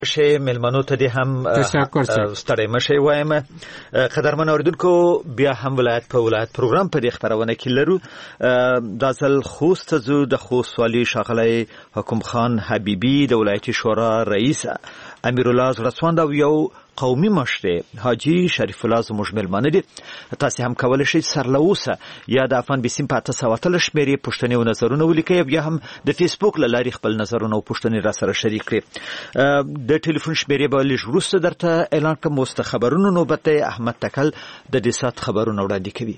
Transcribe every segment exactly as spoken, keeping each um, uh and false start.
شي ملمنو ته دې هم ستړی مشي وایم. قدرمن اوریدونکو بیا هم ولایت په ولایت پروګرام په دې خبرونه کې لرو. د ځل خوست زو د خوست والی شاغلی حکم خان حبیبی د ولایتي شورا رئیس امیرالله زړسوند او یو قومي مشر حاجی شریف الله زموږ ملمانه دي. تاسو هم کولای شئ سرلوسه یا د افغان بسیم په تاسو وتل شمیرې پښتني او نظرونه ولیکئ یا هم د فیسبوک لاري خپل نظرونه او پښتني را سره شریک کړئ. د ټلیفون شمیرې به لږ وروسته درته اعلان کوم. مست خبرونو نوبت احمد تکل د دې سات خبرونه وړاندې کوي.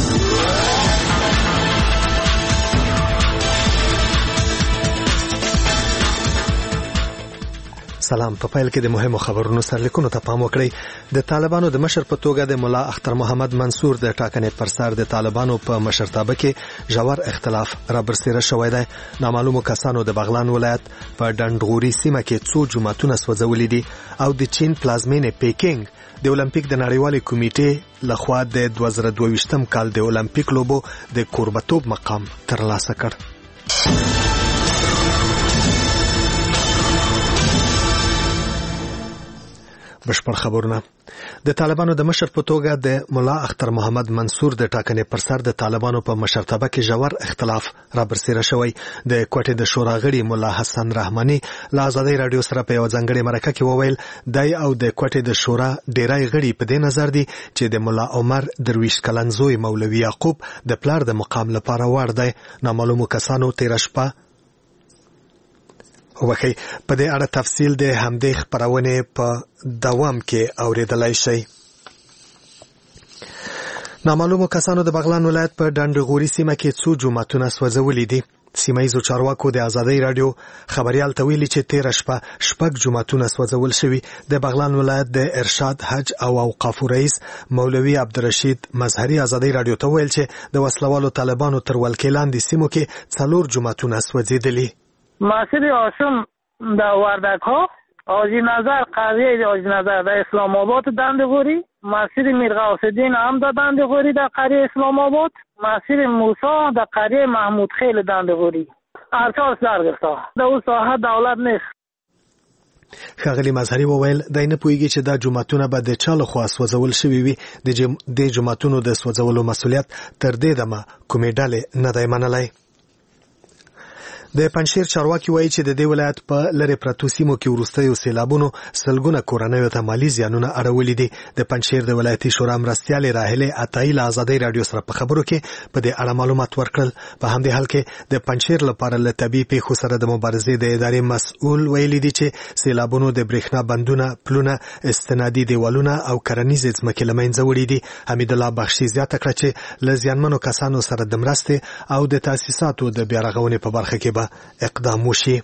سلام. په پیل کې د مهمو خبرونو سرلیکونو ته پام وکړئ. د طالبانو د مشر په توګه د مولا اختر محمد منصور د ټاکنې پر سر د طالبانو په مشرتابه کې ژور اختلاف را برسېره شوی دی. نامعلومو کسانو د بغلان ولایت په ډنډغوري سیمه کې څو جوماتونه سوځولي دي او د چین پلازمینې پیکینګ د اولمپیک د نړیوالې کمیټې لخوا د دوه زره دوه ویشتم کال د اولمپیک لوبو د کوربتوب مقام ترلاسه کړ. بشپړ خبرونه. د طالبانو د مشر په توګه د مولا اختر محمد منصور د ټاکنې پر سر د طالبانو په مشرتابه کې ژور اختلاف را برسېره شوی. د کوټې د شورا غړي مولا حسن رحماني له آزادۍ رادیو سره په یو ځانګړي مرکه کې وویل دی او د کوټې د شورا ډیری غړي په دې نظر دي چې د مولا عمر درویش کلن زوی مولوي یعقوب د پلار د مقام لپاره وړ دی. نامعلومو کسانو تېره شپه وکي په دې اړه تفصیل د همدې خبرونه په دوام کې اوریدلای شي. نامعلومو کسانو د بغلان ولایت په ډنډغوري سیمه کې څو جوماتونه سوځولي دي. سیمه ییزو چارواکو د آزادۍ رادیو خبريال ته ویلي چې تېره شپه شپږ جوماتونه سوځول شوي. د بغلان ولایت د ارشاد حج او اوقافو رئیس مولوي عبدالرشید مظهری آزادۍ رادیو ته ویل چې د وسلوالو طالبانو تر ولکې لاندې سیمو کې څلور جوماتونه سوځېدلي. مسجد آشم در وردک ها، حاجی نظر قریه حاجی نظر در اسلام آباد دندغوری، مسجد میر غوث الدین هم در دندغوری در قریه اسلام آباد، مسجد موسی در قریه محمود خیل دندغوری. ارچاس درگرفته. در اون ساحه دولت نیست. ښاغلي مظهري وویل دی نه پوهیږي چې دا جوماتونه به د چا لخوا سوځول شوي وي. د جوماتونو د سوځولو مسؤلیت تر دې دمه کومې ډلې نه دی منلی. د پنجشیر چارواکي وایي چې د دې ولایت په لری پرتو سیمو کې وروستیو سیلابونو سلګونه کورنیو ته مالي زیانونه اړولي دي. د پنجشیر د ولایتي شورا مرستیالې راهلې عطایي له آزادۍ رادیو سره په خبرو کې په دې اړه معلومات ورکړل. په همدې حال کې د پنجشیر لپاره له طبیعي پیښو سره د مبارزې د ادارې مسؤل ویلي دي چې سیلابونو د برېښنا بندونه، پلونه، استنادي دیوالونه او کرنیزې ځمکې له منځه وړي دي. حمید الله بخشي زیاته کړه چې له زیانمنو کسانو سره د مرستې او د تاسیساتو د بیا رغونې په برخه کې اقدام وشي.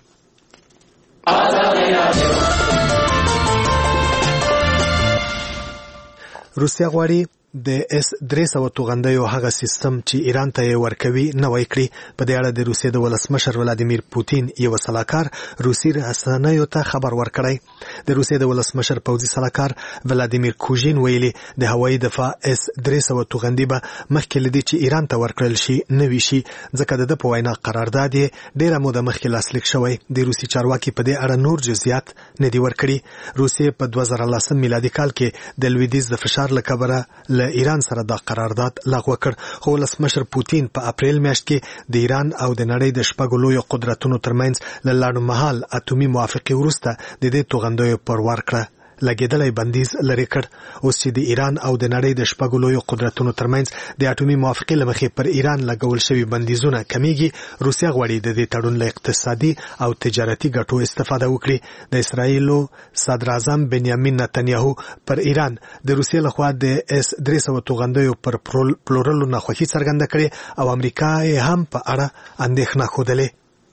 روسیا غواړي د اس درې سوه توغندیو هغه سیستم چې ایران ته یې ورکوي نوی کړي. په دې اړه د روسیې د ولسمشر ولادیمیر پوتین یو سلاکار روسي رسنیو ته خبر ورکړی. د روسیې د ولسمشر پوځي سلاکار ولادیمیر کوژین ویلي د هوایي دفاع اس درې سوه توغندي به مخکې لدی چې ایران ته ورکړل شي نوي شي، ځکه د په وینا قرارداد یې ډیره موده مخکې لاسلیک شوی. د روسي چارواکي په دې اړه نور جزئیات نه دي ورکړي. روسیې په دوه زره لسم میلادي کال کې د لویدیځ د فشار له کبله له ایران سره دا قرارداد لغوه کړ، خو ولسمشر پوتین په اپریل میاشت کې د ایران او د نړۍ د شپږو لویو قدرتونو ترمنځ له لنډمهال اتومي موافقې وروسته د دې توغندیو پر ورکړه لګېدلی بندیز لرې کړ. اوس چې د ایران او د نړۍ د شپږو لویو قدرتونو ترمنځ د اټومي موافقې له مخې پر ایران لګول شوي بندیزونه کمیږي، روسیا غواړي د دې تړون له اقتصادي او تجارتي ګټو استفاده وکړي. د اسرایلو صدراعظم بنیامین نتنیاهو پر ایران د روسیې لخوا د اس درې سوه توغندیو پر پلورلو ناخوښي څرګنده کړې او امریکا یې هم په اړه اندېښنه ښودلې.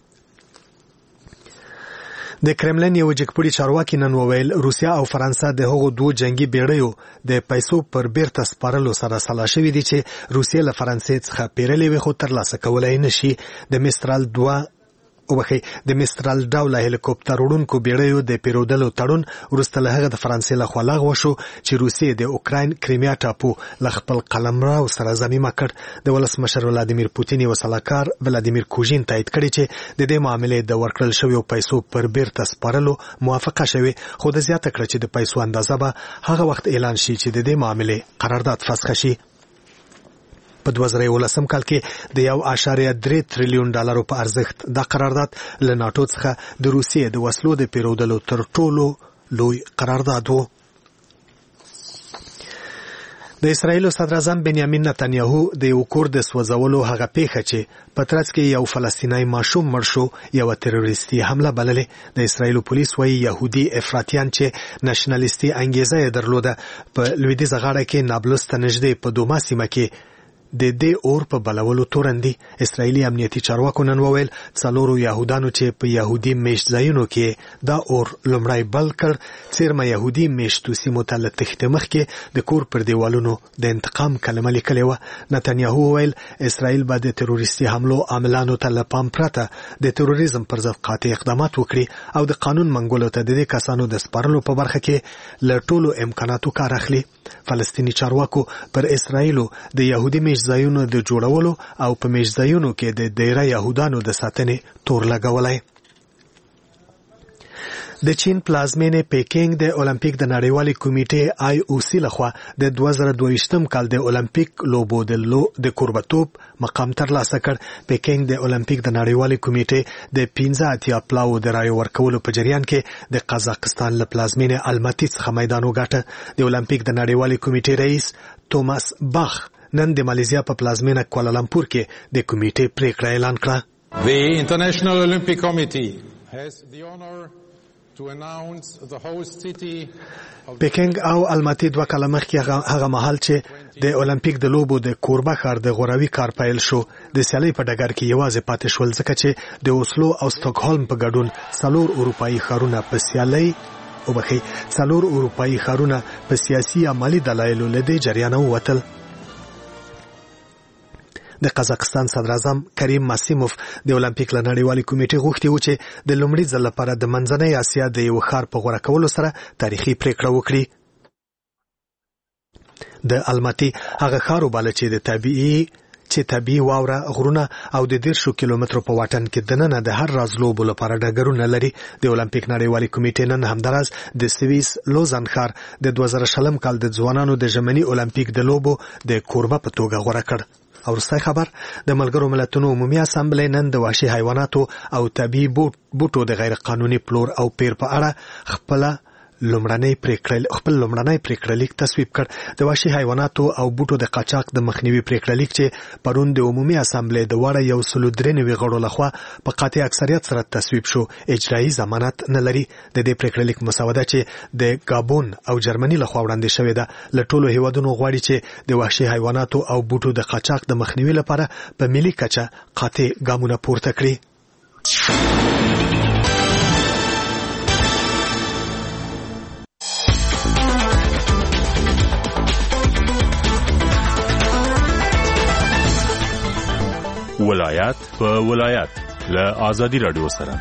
د کرملین یو جګپوړي چارواکي نن وویل روسیا او فرانسه د هغو دوه جنگي بیړیو د پیسو پر بیرته سپارلو سره سلا شوي دي چې روسیا له فرانسې څخه پیرلې وي خو ترلاسه کولای نشي. د مسترال دوه وبخي د مسترال ډول هلیکوپټر وړونکو بیړیو د پیرودلو تړون وروسته له هغه د فرانسې لخوا لغوه شو چې روسیې د اوکراین کریمیا ټاپو له خپل قلمرو سره ضمیمه کړ. د ولسمشر ولادیمیر پوتین یو سلاکار ولادیمیر کوژین تایید کړی چې د دې معاملې د ورکړل شویو پیسو پر بیرته سپارلو موافقه شوه، خو د زیاته کړ چې د پیسو اندازه به هغه وخت اعلان شي چې د دې معاملې قرارداد فسخ شي. په دوه زره یولسم کال کې د یو اعشاریه درې تریلیون ډالرو په ارزښت د قرارداد له ناټو څخه د روسیې د وسلو د پیرودلو تر ټولو لوی قرارداد و. د اسرایل صدر اعظم بنیامین نتنیاهو د یو کور د سوځولو هغه پیښه چې په ترڅ کې یو فلسطینی ماشوم مړ شو یو تروریستي حمله بللې. د اسرایل پولیس وايي يهودي افراطیان چې نېشنلیستي انګیزه یې درلوده په لویدیځ غاړه کې نابلس ته نږدې په دوما سیمه کې د دې اور په بلولو تورندي. اسرایلی امنیتي چارواکو نن وویل څلورو يهودانو چې په يهودي میشت ځایونو کې دا اور لومړی بل کړ څیرمه يهودي میشتو سیمو ته له تښتې مخکې د کور پر دیوالونو د انتقام کلمه لیکلې وه. نتنیاهو وویل اسرایل به د تروریستي حملو عاملانو ته له پام پرته د تروریزم پر ضد قاطع اقدامات وکړي او د قانون منګولو ته د دې کسانو د سپارلو په برخه کې له ټولو امکاناتو کار اخلي. فلسطینی چارواکو پر اسرایلو د يهودي میشت ځایونو د جوړولو او په میشت ځایونو کې د ډیره يهودانو د ساتنې تور لګولای. د چین پلازمینې پیکینګ د اولمپیک د نړیوالې کمیټې آی او سی لخوا د دوه زره دوه ویشتم کال د اولمپیک لوبو د لو د کوربتوب مقام ترلاسه کړ. پیکینګ د اولمپیک د نړیوالې کمیټې د پنځه اتیا پلاو د رایو ورکولو په جریان کې د قزاقستان له پلازمینې الماتي څخه میدان وګاټه. د اولمپیک د نړیوالې کمیټې رئیس توماس باخ نن د مالیزیا په پلازمینه کوالالمپور کې د کمیټې پریکړه اعلان کړه. The International Olympic Committee has the honor to announce the host city of پیکینګ او الماتي دوه کاله مخکې هغه مهال چې د اولمپیک د لوبو د کوربه ښار د غوراوي کار پیل شو د سیالۍ په ډګر کې یوازې پاتې شول ځکه چې د اوسلو او سټاکهولم په ګډون څلور اروپایي ښارونه په سیالۍ او بخي څلور اروپایي ښارونه په سیاسي او مالي دلایلو له دې جریانه ووتل. د قزاقستان صدر اعظم کریم ماسیموف د اولمپیک له نړیوالې کمیټې غوښتي و چې د لومړي ځل لپاره د منځنۍ اسیا د یو ښار په غوړه کولو سره تاریخي پریکړه وکړي. د الماتي هغه ښار وباله چې د طبيعي چې طبيعي واوره غرونه او د دیرشو کیلومترو په واټن کې دننه د هر راز لوبو لپاره ډګرونه لري. د اولمپیک نړیوالې کمیټې نن همداراز د سویس لوزان ښار د دوه زره شلم کال د ځوانانو د ژمني اولمپیک د لوبو د کوربه په توګه غوړه کړ. او وروستی خبر د ملګرو ملتونو عمومي اسامبلې نن د وحشي حیواناتو او طبي بوټو د غیر قانوني پلور او پیر په اړه خپل لومړنۍ پریکړه خپل لومړنۍ پریکړه لیک تصویب کړ. د وحشي حیواناتو او بوټو د قاچاق د مخنیوي پریکړه لیک چې پرون د عمومي اسامبلې د وړه یو سل درې نوي غړو لخوا په قاطع اکثریت سره تصویب شو اجرایي ضمانت نه لري. د دې پریکړه لیک مسوده چې د ګابون او جرمني لخوا وړاندې شوې ده له ټولو هیوادونو غواړي چې د وحشي حیواناتو او بوټو د قاچاق د مخنیوي لپاره په ملي کچه قاطع ګامونه پورته کړي. ولایت په ولایت له آزادی رادیو سره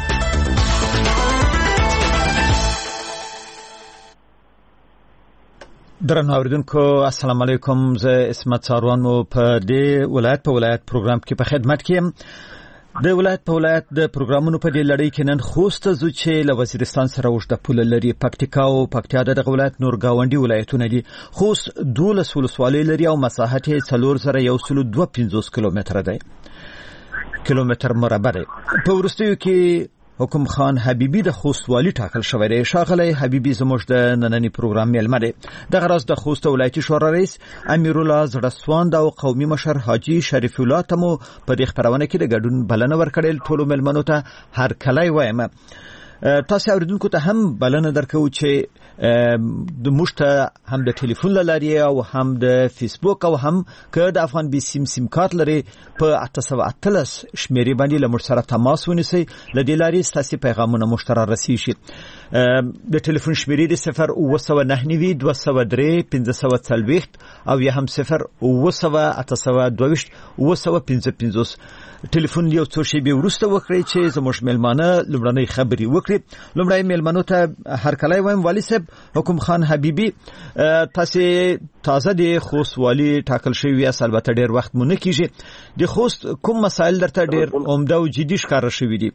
درنو اوریدونکو السلام علیکم. زه اسمت ساروان مو په دې ولایت په ولایت پروګرام کې په خدمت کې یم. د ولایت په ولایت د پروګرامونو په دې لړۍ کې نن خوست زو چې له وزیرستان سره وشته پوله لري. پکتیکا او پکتیا د ولایت نور گاونډي ولایتونه دي. خوست دولس ولسوالۍ لري او مساحت یې څلور زره یو سل دوه پنځوس کیلومتره دی کیلومتر مربع دی. په وروستیو کې حکم خان حبیبی د خوست والی ټاکل شوی دی. ښاغلی حبیبی زموږ د نننی پروګرام میلمه دی. دغه راز د خوست ولایتي شورا رئیس امیرالله زړسواند او قومي مشر حاجی شریف الله ته مو په دې خبرونه کې د ګډون بلنه ورکړل. ټولو میلمنو ته هر کله وایم. تاسو اوریدونکو ته هم بلنه درکو چې د مشته هم د ټلیفون لاري او هم د فیسبوک او هم که د افغان بي سیم سیم کارت لري په اته سوه اتلس شمیرې باندې له موږ سره تماس ونیسئ. له دې لارې ستاسو پیغامونه موږ ته رارسیږي. د ټلیفون شمیرې د صفر اوه سوه نهه نوي دوه سوه درې پنځه سوه څلوېښت او یا هم صفر اوه سوه اته سوه دوه ویشت اوه سوه پنځه پنځوس. ټلیفون یو څو شېبې وروسته وکړئ چې زموږ میلمانه لومړنۍ خبرې وکړي. لومړی میلمنو ته هرکلی وایم والي صاحب حکم خان حبیبي، تاسو تازه د خوست والي ټاکل شوی یاست، البته ډیر وخت مو نه کیږي. د خوست کوم مسایل درته ډیر عمده او جدي ښکاره شوي دي؟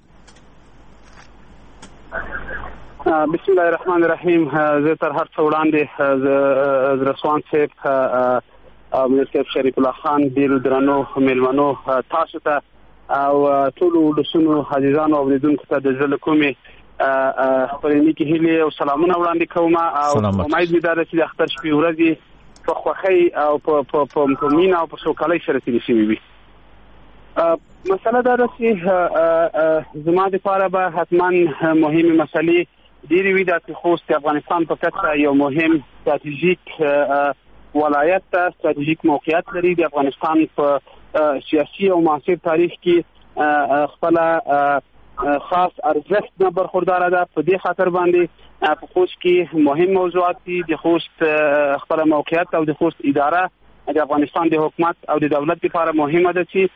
بسم الله الرحمن الرحیم. زه تر هر څه وړاندې رسوان صاحب او منیر صاحب شریف الله خان ډیرو درنو میلمنو تاسو ته او ټولو ولسونو عزیزانو اوریدونکو ته د زړه کومې خپلې نیکې هیلې او سلامونه وړاندې کوم او امید مې دا ده چې د اختر شپې ورځې په خوښۍ او په مینه او په سوکالۍ سره تېرې شوې وي. مسله دا ده چې زما دپاره به حتما مهمې مسلې ډېرې وي. دا چې خوست د افغانستان په کچه یو مهم ستراتیژیک ولایت ته ستراتیژیک موقعیت لري. د افغانستان په سیاسي او معاصر تاریخ کې خپل خاص ارزښت نه برخوردار ده. په دې خاطر باندې په خوست کې مهم موضوعات دي. د خوست خپل موقعیت او د خوست اداره د افغانستان د حکومت او د دولت لپاره مهمه ده چې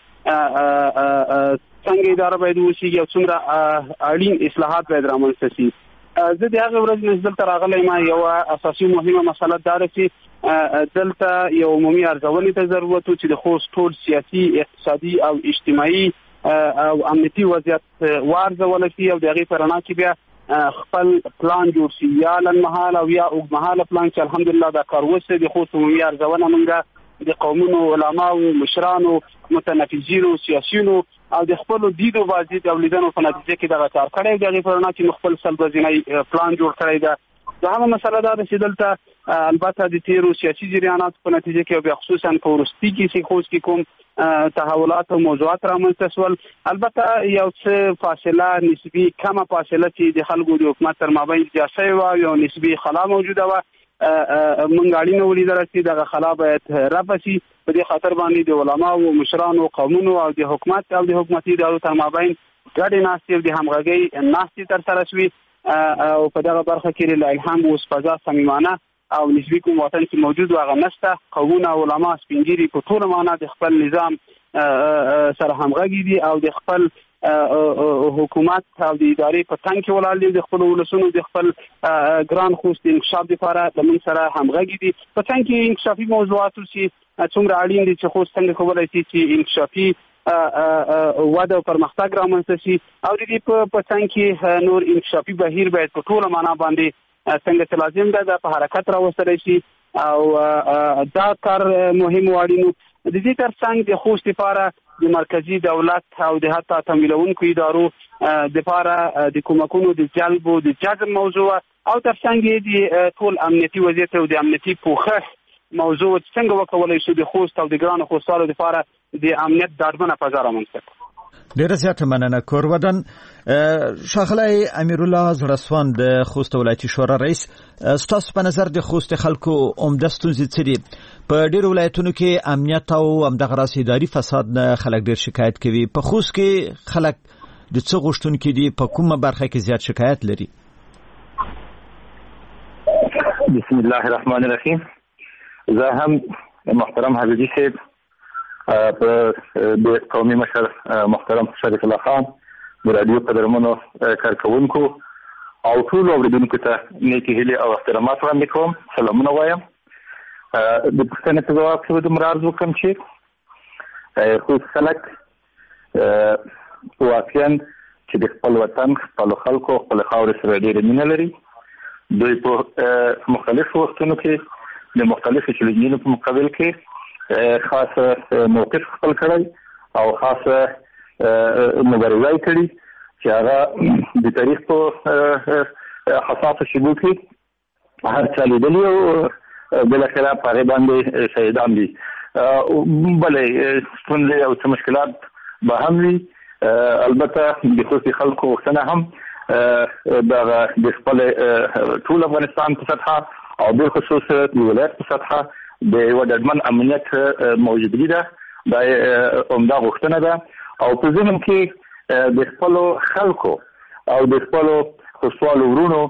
څنګه اداره باید وشي او څومره اړین اصلاحات باید رامنځته شي. زه د هغه ورځ نه دلته راغلی ما یو اساسي مهمه مسله دا ده چې دلته یو عمومي ارزونې ته ضرورت و چې د خوست ټول سیاسي اقتصادي او اجتماعي او امنیتي وضعیت وارزول شي او د هغې په رڼا کې بیا خپل پلان جوړ شي، یا لنډمهاله او یا اوږدمهاله پلان چې الحمدلله دا کار وشي. د خوست عمومي ارزونه موږ د قومونو علماو مشرانو متنفذینو سیاسیونو او د خپل دیدو بازی د ولیدنو په نتیجه کې دا کار کړی. د هغې په رڼا کې خپل سلبزینی پلان جوړ کړی ده. دا هم مسله ده چې دلته البته د تیرو سیاسي جریاناتو په نتیجه کې او بیا خصوصا په وروستي کې چې خوست کې کوم تحولات او موضوعات رامنځته شول، البته یو څه فاصله نسبي کمه فاصله چې د خلکو د حکومت تر مابین ایجاد شوې وه، یو نسبي خلا موجوده وه. موږ اړینه ولیدله چې دغه خلا باید رفع شي. په دې خاطر باندې د علماو مشرانو قومونو او د حکومت او د حکومتي ادارو تر مابین ګډې ناستې او د همغږۍ ناستې ترسره شوې او په دغه برخه کې له الهام اوس فضا صمیمانه او نسبي کوم وطن کې موجود و هغه نشته. قومونه او علما سپین ږیري په ټوله معنا د خپل نظام سره همغږي دي او د خپل حکومت او د ادارې په څنګ کې ولاړ دي. د خپل ولسونو د خپل ګران خوست انکشاف لپاره د موږ سره همغږي دي. په څنګ کې انکشافي موضوعات چې څومره اړین دي چې خوست څنګه کولی شي چې انکشافي وده او پرمختګ رامنځته شي او د دې په څنګ کې نور انکشافي بهیر باید په ټوله معنا باندې څنګه چې لازم ده دا په حرکت راوستلی شي او دا کار مهم او اړین. د دې تر څنګ د خوست لپاره د مرکزي دولت او د حتی تمویلونکو ادارو لپاره د کومکونو د جلب او د جذب موضوع او تر څنګ د ټول امنیتي وضعیت او د امنیتي پوښښ موضوع څنګه وکولای شو د خوست او د ګرانو خوستانو لپاره د امنیت ډاډمنه فضا رامنځته کړو. ډیره زیاته مننه. کورودن ښاغلی امیرالله زړسوان د خوست ولایتي شورا رئیس، ستاسو په نظر د خوست خلکو عمده ستونزې څه دي؟ په ډیرو ولایتونو کې امنیت او همدغه راس اداري فساد نه خلک ډیر شکایت کوي. په خوست کې خلک د څه غوښتونکي دي؟ په کومه برخه کې زیات شکایت لري؟ بسم الله الرحمن الرحیم. زه هم محترم حبیبي صاحب په د قومي مشر محترم شریف الله خان د رادیو قدرمنو کارکونکو او ټول اوریدونکو ته نیکې هیلې او احترامات وړاندې کوم. سلامونه وایم. د پوښتنې په ځواب کې به دومره عرض وکړم چې خوست خلک واقعا چې د خپل وطن خپلو خلکو خپل خاورې سره ډېره مینه لري. دوی په مختلفو وختونو کې د مختلفو چیلنجونو په مقابل کې خاصه موقف خپل کړی او خاصه مبارزه یې کړې چې هغه د تاریخ په حساسو شیبو کې هر چا لیدلي او بالاخره په هغې باندې شهیدان دي. بلې ستونزې او څه مشکلات به هم وي. البته د خوستي خلکو غوښتنه هم د خپل ټول افغانستان په سطحه او په خصوص د ولایت په سطحه د یو ډاډمن امنیت موجودګي ده دا عمده غوښتنه ده او په ضمن کې د خپل خلکو او د خپل خصوصي ورونو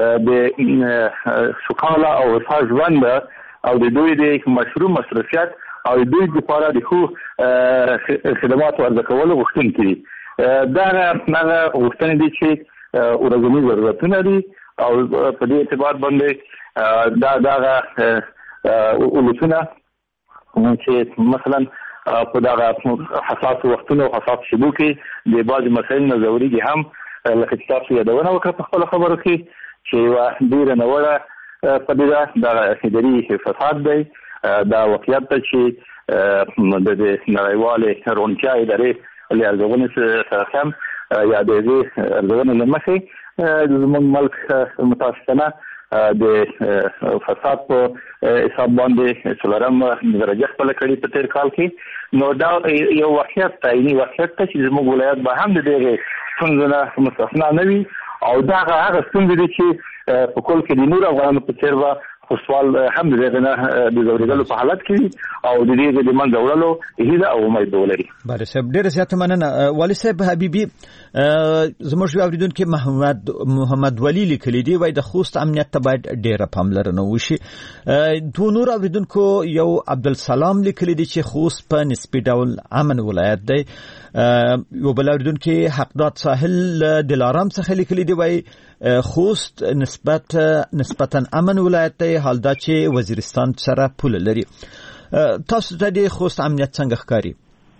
د سوکاله او ښه ژوند او د دوی د مشروع مصرفیت او د دوی لپاره د خو خدمات ورکړل کول غوښتنه دي. دا هغه غوښتنې دي چې ورځنی ضرورتونه دي او په دې اعتبار باندې دا دا ولسونه چې مثلا په دا حساس وختونو حساس شبو کې د بعض مسایل نظوري دي هم لکه چې تاسو یادونه وکړه په خپل خبرو کې چې یو ډیره نوړه پدیده د اداري فساد دی دا واقعیت ته چې د نړیوالې رونچا ادارې لارښوونې سره هم یا د دې ارزونه لمخې زموږ ملک متاسفانه د فساد په حساب باندې څلورم درجه خپل کړي په تیر کال کې نو دا یو واقعیت تعیني واقعیت ته چې زموږ ولایت به هم د دې څنګه مستثنا نه وي او دا هغه څنګه دي چې په کول کې د نور افغانانو په څیر به خصوصال هم دغه نه د زوریدلو په حالت کې او د دې د من زورلو هیله او امید ولري. بله صاحب ډیره زیاته مننه. والي صاحب حبیبي زموږ اوریدونکو محمد محمد ولی لیکلی دی وای د خوست امنیت ته باید ډیره پاملرنه وشي. دوه نور اوریدونکو یو عبدالسلام لیکلی دی چې خوست په نسبی ډول امن ولایت دی. یو بل اوریدونکو حقداد ساحل دلارام څخه لیکلی دی وای خوست نسبت نسبتا امن ولایت دی حال دا چې وزیرستان سره پوله لري. تاسو ته د خوست امنیت څنګه ښکاري؟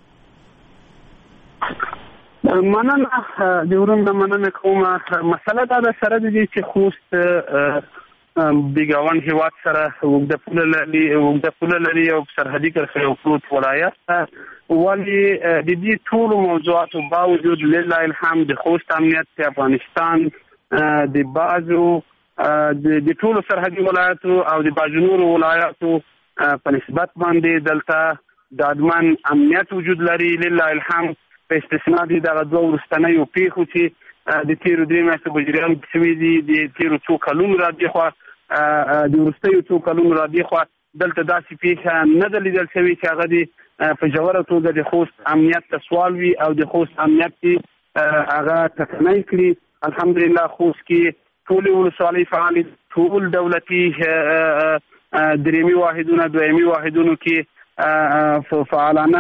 مننه د ورونو مننه کومه. مسله دا ده سره د دې چې خوست بیګاون هیواد سره وګړه پوله لري وګړه پوله لري او سرحدي کرښه او پروت ولایت ولی د دې ټول موضوعاتو باوجود لله الحمد د خوست امنیت په افغانستان د بازو د ټولو سرحدي ولایتو او د باجنورو ولایتو په نسبت باندې دلته د ادمن امنیت وجود لري لله الحمد په استثناء دي د دوه ورستنیو پیښو چې د تیرو درې میاشتو په جریان کې شوي دي د تیرو څو کلونو را دي خوا د وروستیو څو کلونو را دي خوا دلته داسې پیښه نه ده لیدل شوې چې هغه د په ژوره توګه د خوست امنیت ته سوال وي او د خوست امنیت کې هغه ټکنی کړي. الحمدلله خوست کې ټول ولسوالۍ فعال ټول دولتي دریمي واحدونه دویمي واحدونو کې فعالانه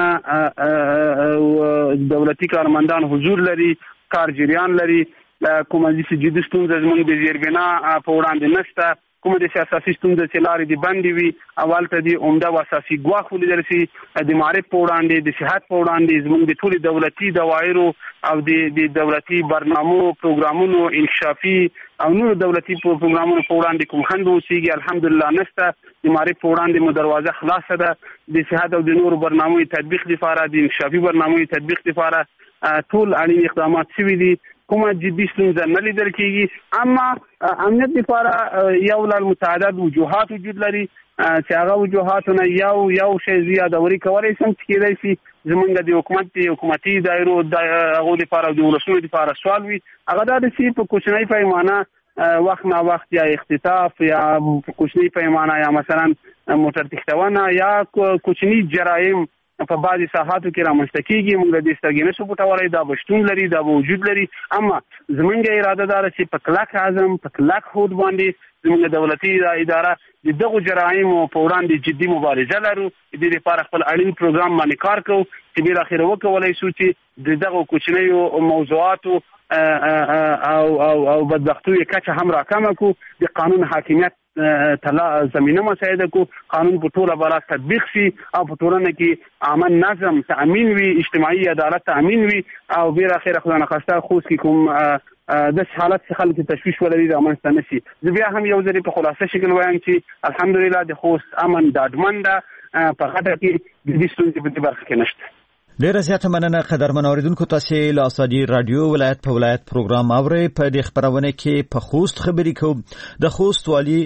دولتي کارمندان حضور لري کار جریان لري. کومه چې جدي ستونزه زموږ د زیربنا په وړاندې نشته کومه د سیاسي ستونزه چې لارې د بندي وي اول ته د عمده او اساسي ګواښ ولیدل شي د معرف په وړاندې د صحت په وړاندې زموږ د ټول دولتي دوایرو او د دولتي برنامو پروګرامونو انکشافي او نور دولتي پروګرامونو په وړاندې کوم خنډ اوسېږي الحمدلله نشته. د معرف په وړاندې مو دروازه خلاصه ده. د صحت او د نور برنامو تطبیق لپاره د انکشافي برنامو تطبیق لپاره ټول اړین اقدامات شوي دي. کومه جدي ستونزه نه لیدل کېږي اما امنیت لپاره یو له متعدد وجوهات وجود لري چې هغه وجوهاتونه یو یو شی زیادوري کولی شم چې کېدای شي زمونږ د حکومت د حکومتي دایرو د هغو لپاره د ولسونو لپاره سوال وي هغه دا ده چې په کوچنۍ پیمانه وخت نا وخت یا اختطاف یا په کوچنۍ پیمانه یا مثلا موټر تښتونه یا کوچني جرایم په بعضي ساحاتو کې رامنځته کېږي. موږ د سترګې نشو پټولی دا به شتون لري دا به وجود لري اما زموږ اراده دا ده چې په کلک عزم په کلک هوډ باندې زموږ دولتي اداره د دغو جرایمو په وړاندې جدي مبارزه لرو. د دې لپاره خپل اړین پروګرام باندې کار کوو چې بالاخره وکولی شو چې د دغو کوچنیو موضوعاتو او او او بدبختیو کچه هم راکمه کړو. د قانون حاکمیت تلا زمینه مساعده کو قانون په ټوله بلا تطبیق شي او په ټولنه کې امن نظم تامین وي اجتماعي عدالت تامین وي او بیر اخر خدای نخواسته خوست کې کوم د حالت څخه خلک تشویش ولري د امن ستنسي. زه بیا هم یو ځری په خلاصه شکل وایم چې الحمدلله د خوست امن ډاډمن ده په غټه کې د دې ستونزې په برخه کې نشته. ډیره زیاته مننه قدرمن اوریدونکو تاسو له اسادي رادیو ولایت په ولایت پروګرام اوري په دې خبرونه کې په خوست خبرې کوم. د خوست والی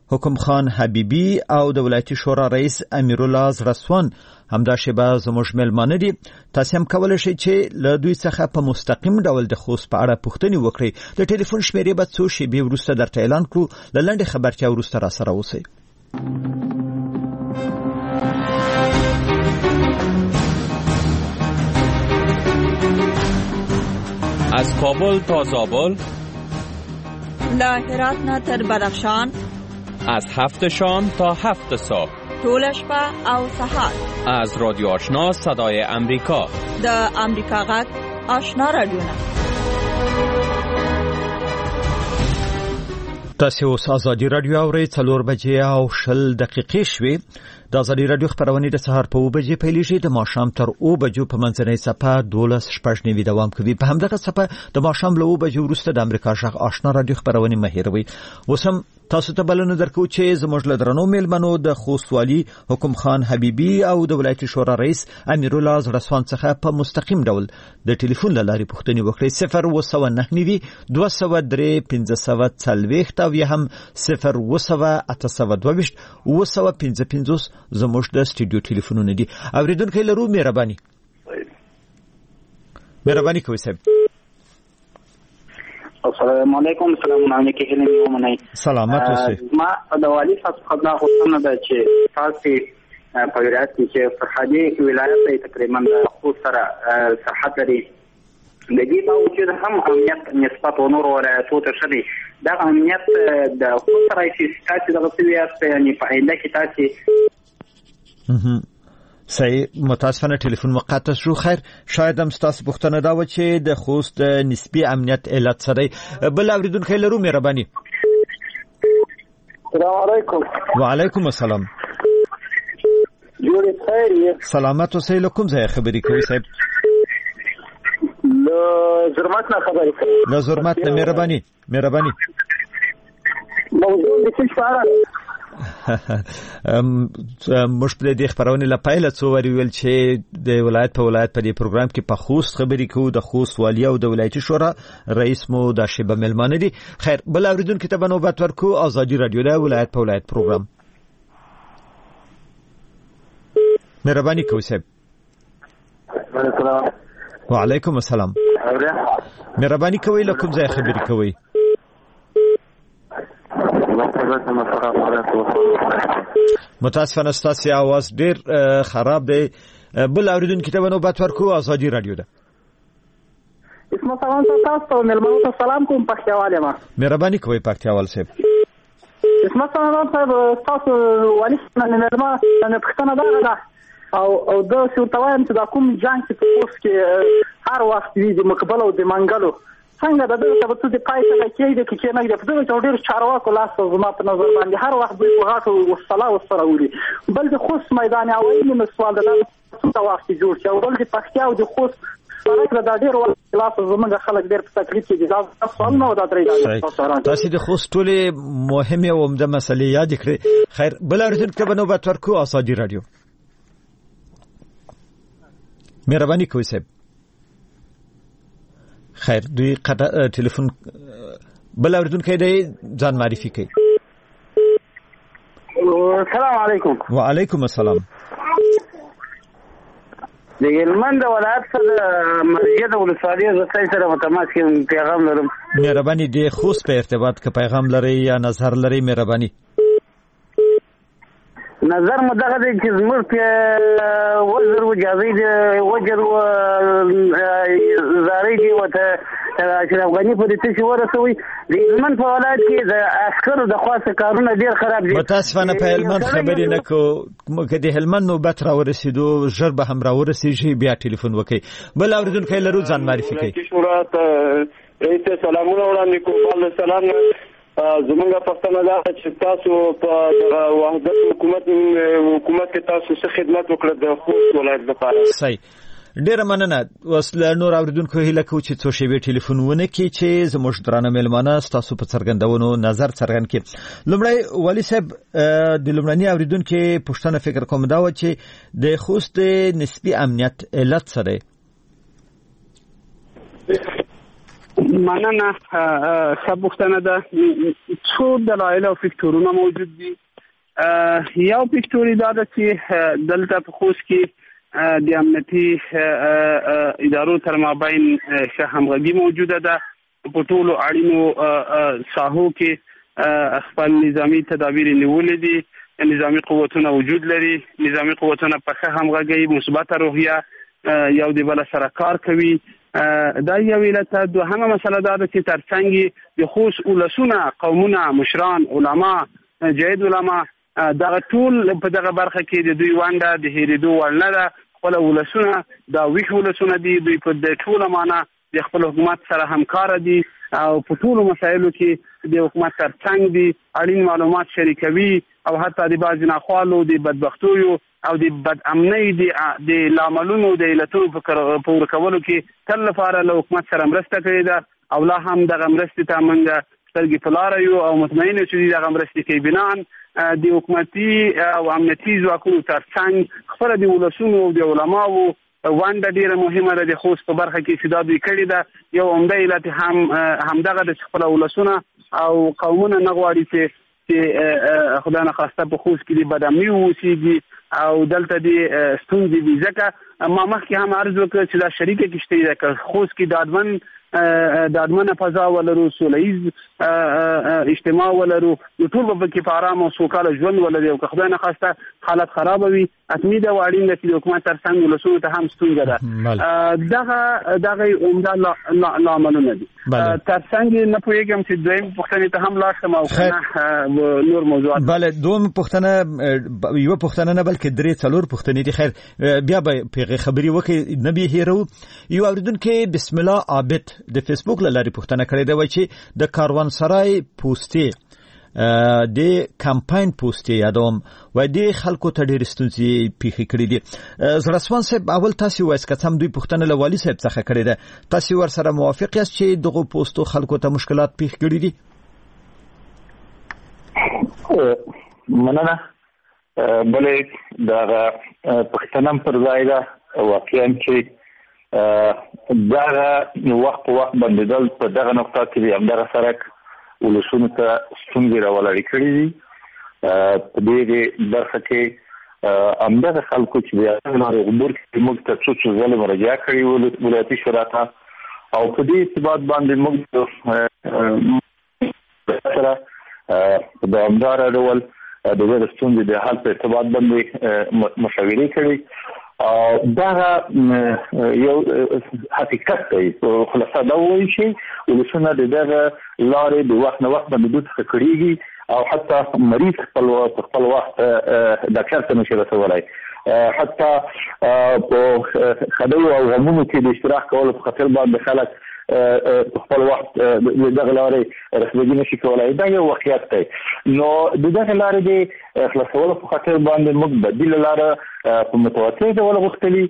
حکم خان حبیبی او د ولایتي شورا رئیس امیرالله زړسوان همدا شیبه زموږ میلمانه دي. تاسو هم کولی شئ چې له دوی څخه په مستقیم ډول د خوست په اړه پوښتنې وکړئ. د ټلیفون شمیرې به څو شیبې وروسته درته اعلان کړو. له لنډې خبرتیا وروسته راسره اوسئ. از کابل تا زابل، له هرات نه تر بدخشان، از هفت شام تا هفت صبح، ټول شپه او سهار. از رادیو آشنا صدای امریکا، د امریکا غږ آشنا رادیو. تاسو اوس ازادي رادیو اورئ. څلور بجې او شل دقیقې شوې. د ازادي رادیو خبرونه د سهار په اوه بجې پیلېږي. د ماښام تر اوه بجو په منځنۍ څپه دولس شپږ نوي دوام کوي. په همدغه څپه د ماښام له اوه بجو وروسته د امریکا غږ آشنا رادیو خبرونه مه هېروئ. اوس هم تاسو ته بلنه درکو چې زموږ له درنو میلمنو د خوست والي حکم خان حبیبي او د ولایتي شورا رئیس امیرالله زړسوان څخه په مستقیم ډول د ټلیفون له لارې پوښتنې وکړئ. صفر اوه سوه نهه نوي دوه سوه درې پنځه سوه څلوېښت او یا هم صفر اوه سوه اته سوه دوه ویشت اوه سوه پنځه پنځوس زموږ د سټوډیو ټلیفونونه دي. اورېدونکي لرو. مهرباني مهرباني کوئ صاحب. السلام علیکم. السلام علیکم. هلنی ومنئ. سلامت اوسئ. ما د والي صاحب خدمت غوښتنه ده چې تاسو په ولایت کې چې فرهادي ولایت ته تقریبا خو سره صحت لري، د دې باوجود هم امنیت نسبت نور ولایتونو ته شدي. دا امنیت د خو سره چې تاسو دغه سویاست یعنی په آینده کې تاسو صحیح. متاسفانه ټلیفون مقطع شو. خیر، شاید هم ستاسو پوښتنه دا و چې د خوست نسبی امنیت علت څه دی. بل اوریدونکي لرو. مهرباني. السلام علیکم. وعلیکم السلام. جوړ خیر. سلامت اوسئ. له کوم ځای خبرې کوئ صاحب؟ له زرمت نه خبرې کوم. له زرمت نه. مهرباني مهرباني. موضوع د څه په اړه؟ موږ په دې خبرونه لپاره څو وری ویل چې د ولایت په ولایت په دې پروګرام کې په خوست خبرې کوو. د خوست والي او د ولایتي شورا رئیس مو د شیبه میلمانه دي. خیر، بل اوریدونکو ته به نوبت ورکو. ازادي رادیو د ولایت په ولایت پروګرام. مهرباني کوئ صاحب. وعلیکم السلام. مهرباني کوئ. له کوم ځای خبرې کوئ؟ متاسفانه ستاسو आवाज ډیر خراب دی. بل اوریدونکو ته نوبت ورکو. ازادي رادیو ده. اسمه سلام تاسو ملمنو ته سلام کوم. پښتیواله ما. مهرباني کوئ پښتیوال صاحب. اسمه سلام تاسو والي نه ملمنو نه پښتنه ده او او د سوتوایم چې دا کوم جنگ چې په اوس کې هر وخت وی د مقبل او د منګلو څنګه د دې په څه د پایته کې د کې نه د په دې ډېر چارواکو لاس زما په نظر باندې هر وخت به وغاټو والصلاه والسراوري بل د خوست میدان اولي نو سوال د څه وخت جوړ شو بل د پښتیا او د خوست سره د ډېر لاس زمونږ خلک ډېر په تکلیف کې دي. دا سوال نو دا درې تاسو د خوست ټولې مهمه او عمده مسلې یاد کړئ. خیر، بل اورېدونکو ته نوبت ورکو. ازادي رادیو. مهرباني کوئ صاحب. خیر، دوی قطع ټلیفون. بل اوریدونکي دی ځان معرفي کوي. السلام علیکم. وعلیکم السلام. د هلمند ولایت څخه مرکز ولسوالۍ زړه سره متماس کې پیغام لرم. مهرباني د خوست په ارتباط کې پیغام لري یا نظر لري؟ مهرباني. نظر مو دغه دی چې زموږ په وزر وجازي دی وجر و زاري دی وته چې افغاني په دې څه ورسوي. د هلمند په ولایت کې د عسکرو د خاصه کارونه ډیر خراب دي. متاسفانه په هلمند خبرې نه کو. که د هلمند نوبت را ورسېدو ژر به هم را ورسېږي. بیا ټلیفون وکړئ. بل اوریدونکی لرو. ځان معرفي کړئ. رئیس سلامونه وړاندې کوم. بل سلام. زمونږ پښتنه دا چې تاسو په وحدت حکومت حکومت کې تاسو څه خدمت وکړه د خوست ولایت لپاره. صحیح. ډیره مننه. وسله نور اوریدونکو هیله کوم چې څو شیبې ټلیفونونه کې چې زموږ درانه میلمانه تاسو په څرګندونو نظر څرګند کړي. لومړی والي صاحب د لومړني اوریدونکو پښتنه فکر کوم دا و چې د خوست نسبی امنیت علت څه دی؟ مننه. ښه پوښتنه ده. څو دلایل او فکتورونه موجود دي. یو فکتور دا ده چې دلته په خوست کې د امنیتي ادارو تر مابین ښه همغږي موجوده ده. په ټولو اړینو ساحو کې خپل نظامی تدابیر نیولې دي. نظامی قوتونه وجود لري. نظامی قوتونه په ښه همغږي مثبته روحیه یو د بل سره کار کوي. دا یو علت. دوهمه مسله دا ده چې ترڅنګ د خوست ولسونه، قومونه، مشران، علما، جید علما دغه ټول په دغه برخه کې د دوی ونډه د هېرېدو وړ نه ده. خپل ولسونه دا ویښ ولسونه دي. دوی په د ټوله معنا د خپل حکومت سره همکار دي او په ټولو مسایلو کې د حکومت ترڅنګ دي. اړین معلومات شریکوي او حتی د بعضې ناخوالو، د بدبختیو او د بد امنۍ د لاملونو د علتونو په ورکولو کې تل لپاره له حکومت سره مرسته کړې ده او لا هم دغه مرستې ته موږ سترګې په لاره یو او مطمئن یو چې دغه مرستې کوي. بنان د حکومتي او امنیتي ځواکونو ترڅنګ خپله د ولسونو او د علماو ونډه ډیره مهمه ده د خوست په برخه کې چې دا دوی کړې ده. یو عمده علت هم همدغه د خپل ولسونه او قومونه نه غواړي چې چې خدای نخواسته په خوست کې د بد امني واوسېږي او دلته د ستونزې وي. ځکه ما مخکې هم عرض وکړ چې دا شریکه کشتۍ ده. که خوست کې ډاډمن ډاډمنه فضا ولرو، سوله ییز اجتماع ولرو، نو ټول به پکې په ارام او سوکاله ژوند ولري. او که خدای نخواسته حالت خراب وي، حتمي ده او اړین ده چې د حکومت ترڅنګ ولسونو ته هم ستونزه ده. دغه دغه عمده لاملونه دي. ترڅنګ نه پوهېږم چې دویم پوښتنې ته هم لاړ شم او که نور موضوعات. بله، دوم پوښتنه یوه پوښتنه نه بلکې درې څلور پوښتنې دي. خیر بیا به پیغې خبرې وکړي، نه به هېرو. یو اورېدونکی بسم الله عابد د فیسبوک له لارې پوښتنه کړې ده، وایي چې د کاروانسرای پوستې د کمپاین پوستې یادوم وایي د خلکو ته ډېرې ستونزې پیښې کړې دي. زړسوان صاحب، اول تاسې وایاست که څه هم دوی پوښتنه له والي صاحب څخه کړې ده، تاسې ورسره موافق یاست چې دغو پوستو خلکو ته مشکلات پیښ کړي دي؟ مننه. بلې دغه پوښتنه پر ځای ده. واقعا چې دغه وخت په وخت بندېدل په دغه نقطه کې د همدغه سړک ولسونو ته ستونزې راولاړې کړي دي. په دې برخه کې همدغه خلکو چې د لارې عبور کې موږ ته څو څو ځله مراجعه کړې ولایتي شورا ته او په دې ارتباط باندې موږ سره په دوامداره ډول د دغه ستونزې د حل په ارتباط باندې مشاورې کړې. دا یو حقیقت دی. خلاصه دا وایي چې ولسونه د دغه لارې د وخت نه وخت باندې دوی څخه کړېږي او حتی مریض خپل خپل وخت ډاکټر ته نشي رسولی. حتی په خدیو او غمونو کې د اشتراک کولو په خاطر باندې خلک خپل وخت دغه لارې رسمي نشي کولای. دا یو واقعیت دی. نو د دغه لارې د خلاصولو په خاطر باندې موږ بدیله لاره په متواتر ډول غوښتلي.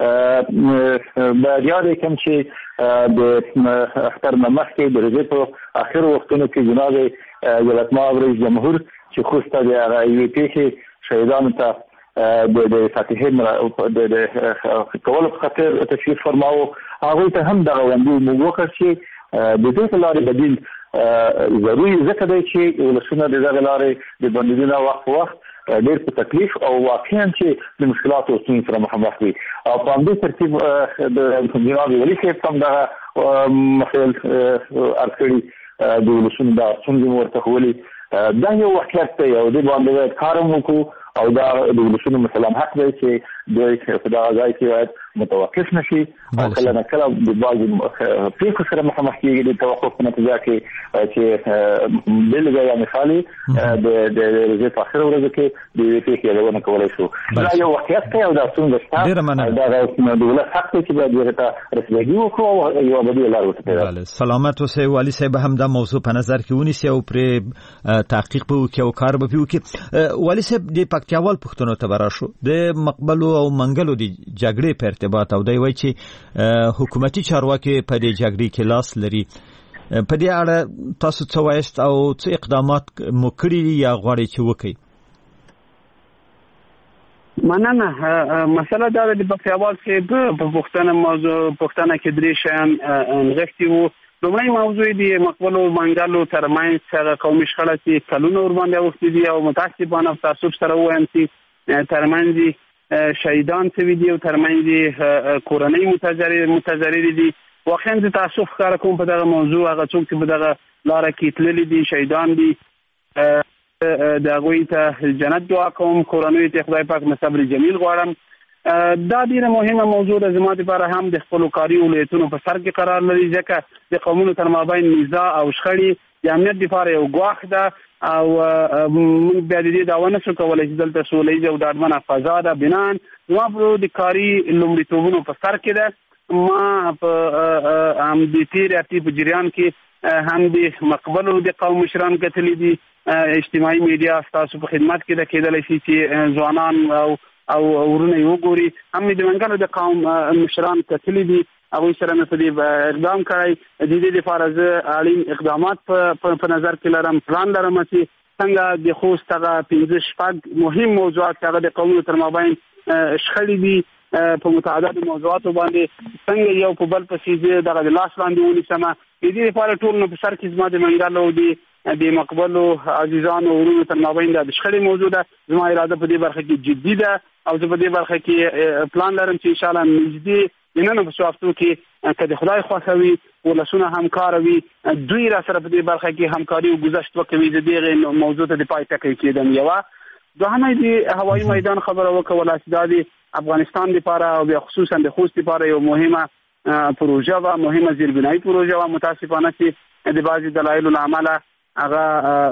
باید یاد کړم چې د اختر نه مخکې د روژې په اخرو وختونو کې جناب ولسمشر رئیس جمهور چې خوست ته د هغه یوې پېښې شهیدانو ته د فاتحې د کولو په خاطر تشریف فرماوه. هغوی ته هم دغه وړاندیز موږ وکړ چې د دې لارې بدیل ضروري ځکه دی چې ولسونه د دغه لارې د بندېدو نه وخت په وخت ډېر په تکلیف او واقعا چې د مشکلاتو او ستونزو سره مخامخ وي. او په همدې ترتیب د جناب والي صاحب هم دغه مسایل عرض کړي، د ولسونو دغه ستونزې مو ورته ښولي. دا یو واقعیت دی او دې باندې باید کار هم وکړو او دا د ولسونو مسلم حق دی چې دوی په دغه ځای کې باید متوقف نشي او کله نه کله د بعضې پېښو سره مخامخ کېږي د توقف په نتیجه کې چې بېلګه یا مثالي د روژې په اخره ورځو کې د یوې پېښې یادونه کولی شو. دا یو واقعیت دی او دا ستونزه شته. دا د ولس حق دی چې باید هغې ته رسیدګي وکړو او یوه بدیله لار ورته پیدا کړو. سلامت اوسئ. والي صاحب هم دا موضوع په نظر کې ونیسي او پرې تحقیق به وکړي او کار به پرې وکړي. والي صاحب د پکتیاوال پوښتنو ته به راشو. د مقبلو او منګلو د جګړې په ارتباط او دی وایي چې حکومتي چارواکي په دې جګړې کې لاس لري. په دې اړه تاسو څه وایست او څه اقدامات مو کړي یا غواړئ چې وکړئ؟ مننه. مسله دا ده د پکتیاوال صاحب په پوښتنه موضوع پوښتنه کې درې شیان نغښتي وو. لومړی موضوع دی مقبول او منګلو ترمنځ هغه قومي شخړه چې کلونه ور باندې اوښتې دي او متاسفانه په تعصب سره وایم چې ترمنځ شهیدان شوي دي او ترمنځ کورنۍ متضررې دي. واقعا د تعصب ښکاره کوم په دغه موضوع هغه څوک چې په دغه لاره کې تللي دي شهیدان دي د هغوی ته جنت دعا کوم، کورنۍ ته خدای پاک صبر جمیل غواړم. دا ډیره مهمه موضوع ده زما لپاره هم د خپل کاري ولایتونو په سر کې قرار لري ځکه د قومونو تر مابین نزاع او شخړې د امنیت لپاره یو ګواښ ده او موږ بیا د دې دعوه نشو کولی چې دلته سوله ییزه او ډاډمنه فضا ده. بنان زما د کاري لومړیتوبونو په سر کې ده. ما په هم د تیر هفتې په جریان کې هم د مقبلو د قوم مشران کتلي دي. اجتماعي میډیا ستاسو په خدمت کې ده، کېدلی شي چې ځوانان او او ورونه یې وګوري. هم د منګلو د قوم مشران کتلي دي، هغوی سره مې په دې اقدام کړی. د دې لپاره زه اړین اقدامات په نظر کې لرم، پلان لرم چې څنګه د خوست هغه پنځه شپږ مهم موضوعات هغه د قومونو تر مابین شخړې دي په متعدد موضوعاتو باندې څنګه یو په بل پسې دغه د لاس لاندې ونیسم. د دې لپاره ټول نو په سر کې زما د منګلو د د مقبلو عزیزانو ورونو تر مابین د شخړې موضوع ده. زما اراده په دې برخه کې جدي ده او زه په دې برخه کې پلان لرم چې ان شاء الله نږدې نن په څو هفتو کې که د خدای خوښه وي ولسونه همکاره وي دوی را سره په دې برخه کې همکاري او ګذشت وکوي د دې موضوع ته د پای ټکی کېدم. یوه دوهمه د هوایي میدان خبره وکوله چې دا د افغانستان لپاره او بیا خصوصا د خوست لپاره یو مهمه پروژه و، مهمه زیربنایي پروژه و. متاسفانه چې د بعضې دلایلو له امله هغه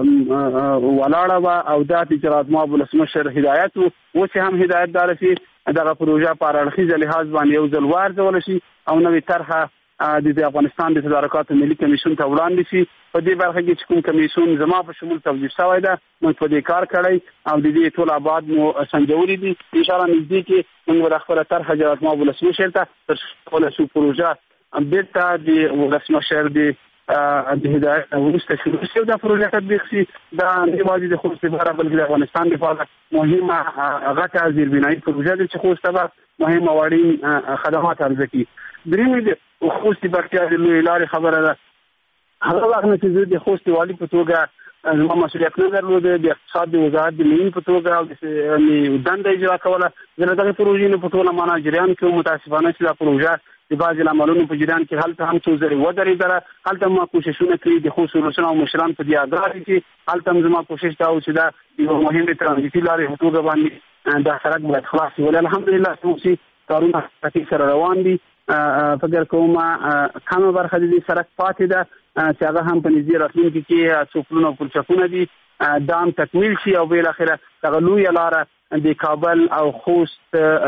ولاړه وه او دا د اجرات مآب ولسمشر هدایت و. اوس هم هدایت داره چې دغه پروژه په هر اړخیزه لحاظ باندې یو ځل وارزوله شي او نوې طرحه د افغانستان د تدارکاتو ملي کمیسیون ته وړاندې شي. په دې برخه کې چې کوم کمیسیون زما په شمول توظیف شوی ده موږ په دې کار کړی او د دې ټول آباد مو سنجولي دي. انشاءالله نږدې کې موږ د خپله طرحه اجرات مآب ولسمشر ته ترسره شو پروژه بېرته د ولسمشر د د هدایت وروسته شروع شي او دا پروژه تطبیق شي. دا نه یوازې د خوست لپاره بلکې د افغانستان لپاره مهمه غټه زیربنایي پروژه ده چې خوست ته مهمه او اړین خدمات عرضه کړي. درېیمې د خوست بختیار د لویې لارې خبره ده. هغه وخت نه چې زه د خوست والي په توګه زما مسؤلیت نه درلوده، د اقتصاد د وزارت د معین په توګه او د دنده اجرا کوله. زه له دغې پروژې نه په ټوله معنا جریان کې متاسفانه چې دا پروژه د بعضې عملونو په جریان کې هلته هم څو ځلې ودرېدله. هلته ما کوششونه کړي د خوست ولسونه او مشران په دې اګاه دي چې هلته هم زما کوشش دا و چې دا یوه مهمې ترانزیتي لارې په توګه باندې دا سړک باید خلاص شي. ولې الحمدلله اوس کارونه تکلیف سره روان دي. فکر کوم کمه برخه د دې سړک پاتې ده چې هغه هم په نږدې راتلونکي کې څو پلونه او پلچکونه دي دا هم تکمیل شي او بالاخره دغه لویه لاره د کابل او خوست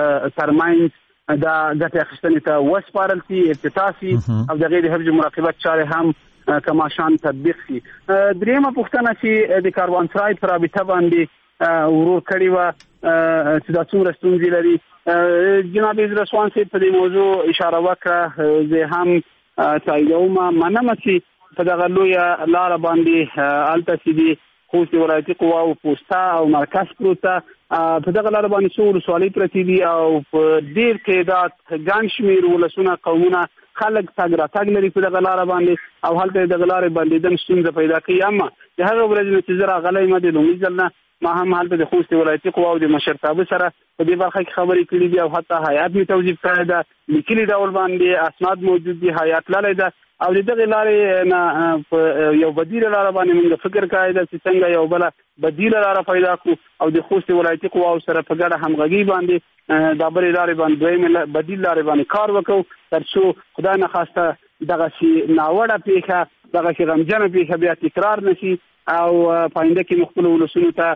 ترمنځ دا ګټې اخیستنې ته وسپارل شي، افتتاح شي او د غیر حفظ مراقبت چارې هم کماشان تطبیق شي. درېیمه پوښتنه چې د کاروانسرای په رابطه باندې ورور کړې وه چې دا څومره ستونزې لري. جناب رسوان صاحب په دې موضوع اشاره وکړه، زه هم تاییدوم. منمه چې په دغه لویه لاره باندې هلته چې د خوست ولایتي قواو پوسته او مرکز پروت ده. په دغه لاره باندې څو ولسوالۍ پرتې دي او په ډېر تعداد ګڼ شمېر ولسونه قومونه خلک تګ راتګ لري په دغه لاره باندې او هلته دغه لارې بندېدل ستونزه پیدا کوي. اما د هغه ورځې نه چې زه راغلی یم د لومړي ځل نه ما هم هلته د خوست ولایتي قواو د مشرتابه سره په دې برخه کې خبرې کړي دي او حتی هیات مې توظیف کړی ده. لیکلي ډول باندې اسناد موجود دي، هیات لالی ده او د دغې لارې نه په یو بدیله لاره باندې موږ فکر کړی ده چې څنګه یو بله بدیله لاره پیدا کړو او د خوست ولایتي قواو سره په ګډه همغږي باندې دا بلې لارې باندې دویمې بدیل لارې باندې کار وکړو تر څو خدای نخواسته دغسې ناوړه پیښه دغسې غمجنه پیښه بیا تکرار نه شي او په آینده کې مو خپلو ولسونو ته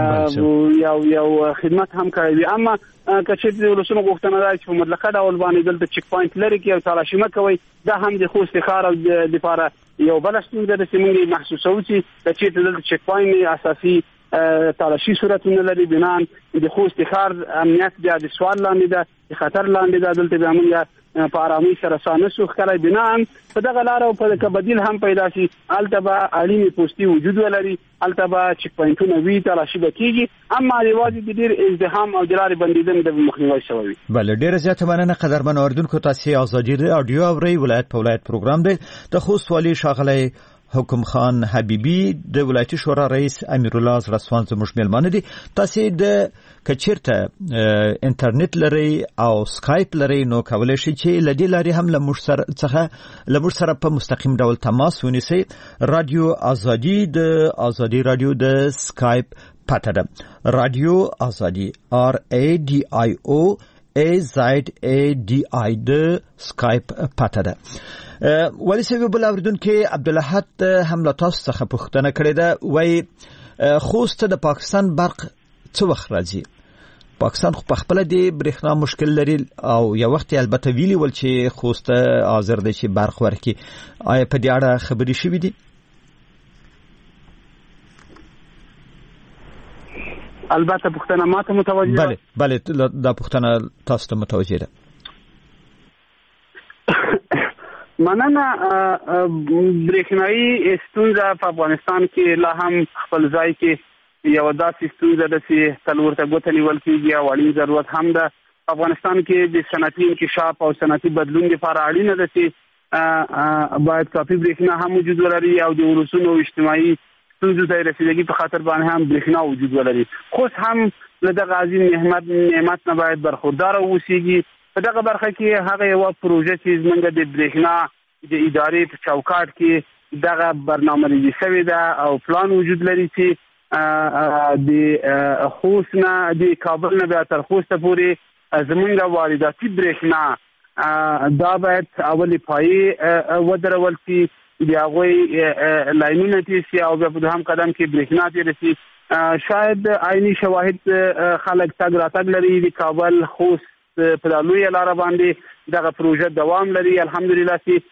یو یو خدمت هم کړی وي. اما که چېرته د ولسونو غوښتنه ده چې په مطلقه ډول باندې دلته چک پوینټ لرې کړي او تالاشي مه کوئ، دا هم د خوست ښار او دپاره یو بله ستونزه ده چې موږ یې محسوسوو چې که چېرته دلته چک پوینټ اساسي تالاشي صورتونه لري. بنان د خوست ښار امنیت بیا د سوال لاندې ده، د خطر لاندې ده. دلته بیا موږ په آرامي سره سانه سوخ کړای بنان په دغه لار او په کبدیل هم پیدا شي التبا اړینی پوسټي وجود ولري التبا چک پوینټونه وی تلاشي بکیږي اما ریواز د ډیر ازدحام او جلار بندیدل د مخنیوي شوی. بل ډیر زیاته مننه قدرمن اردوونکو تاسو ازادي رادیو اوري ولایت په ولایت پروګرام دی د خوست والی شاغلی حکم خان حبیبی د ولایتي شورا رئیس امیر الله زرسوان زموږ میلمانه دي. تاسو د کچیرته انټرنیټ لري او سکایپ لري نو کولای شئ چې لدی لري هم لمر سره څخه لمر سره په مستقیم ډول تماس ونیسئ. رادیو ازادي د ازادي رادیو د سکایپ پته ده رادیو ازادي آر ای ډي آی او ای زد ای ډي آی د سکایپ پته ده. ولی سوي بل اوریدونکو عبدالحد هم له تاسو څخه پوښتنه کړې ده وای خوست د پاکستان برق څو وخت راځي؟ پاکستان خو په خپل د برېښنا مشکل لري او یو وخت البته ویلي ول چې خوست حاضر دی چې برق ورکړي. آیا په دې اړه خبرې شوې دي؟ البته پوښتنه ماته متوجه ده. بله بله دا پوښتنه تاسو ته متوجه ده. مننه. برېښنایي ستونزه په افغانستان کې لا هم خپل ځای کې یو داسې ستونزه ده چې تل ورته ګوته نیول کېږي او اړین ضرورت هم ده. افغانستان کې د صنعتي انکشاف او صنعتي بدلون لپاره اړینه ده چې باید کافي برېښنا هم وجود ولري او د ولسونو اجتماعي ستونزو ته رسیدګي په خاطر باندې هم برېښنا وجود ولري. خوست هم له دغه عظیم نعمت نعمت نه باید برخوردار اوسېږي. په دغه برخه کې هغه یو پروژه چې زمونږ د برېښنا د ادارې په چوکاټ کې دغه برنامه ریزي شوې ده او پلان وجود لري چې د خوست نه د کابل نه بیا تر خوست پورې زمونږ وارداتي برېښنا دا باید اولي پایې ودرول شي بیا هغوی لاینونه تېر شي او بیا په دوهم قدم کې برېښنا تېره شي. شاید عیني شواهد خلک تګ راتګ لري د کابل خوست په لویه لاره باندې دغه پروژه دوام لري. الحمدلله چې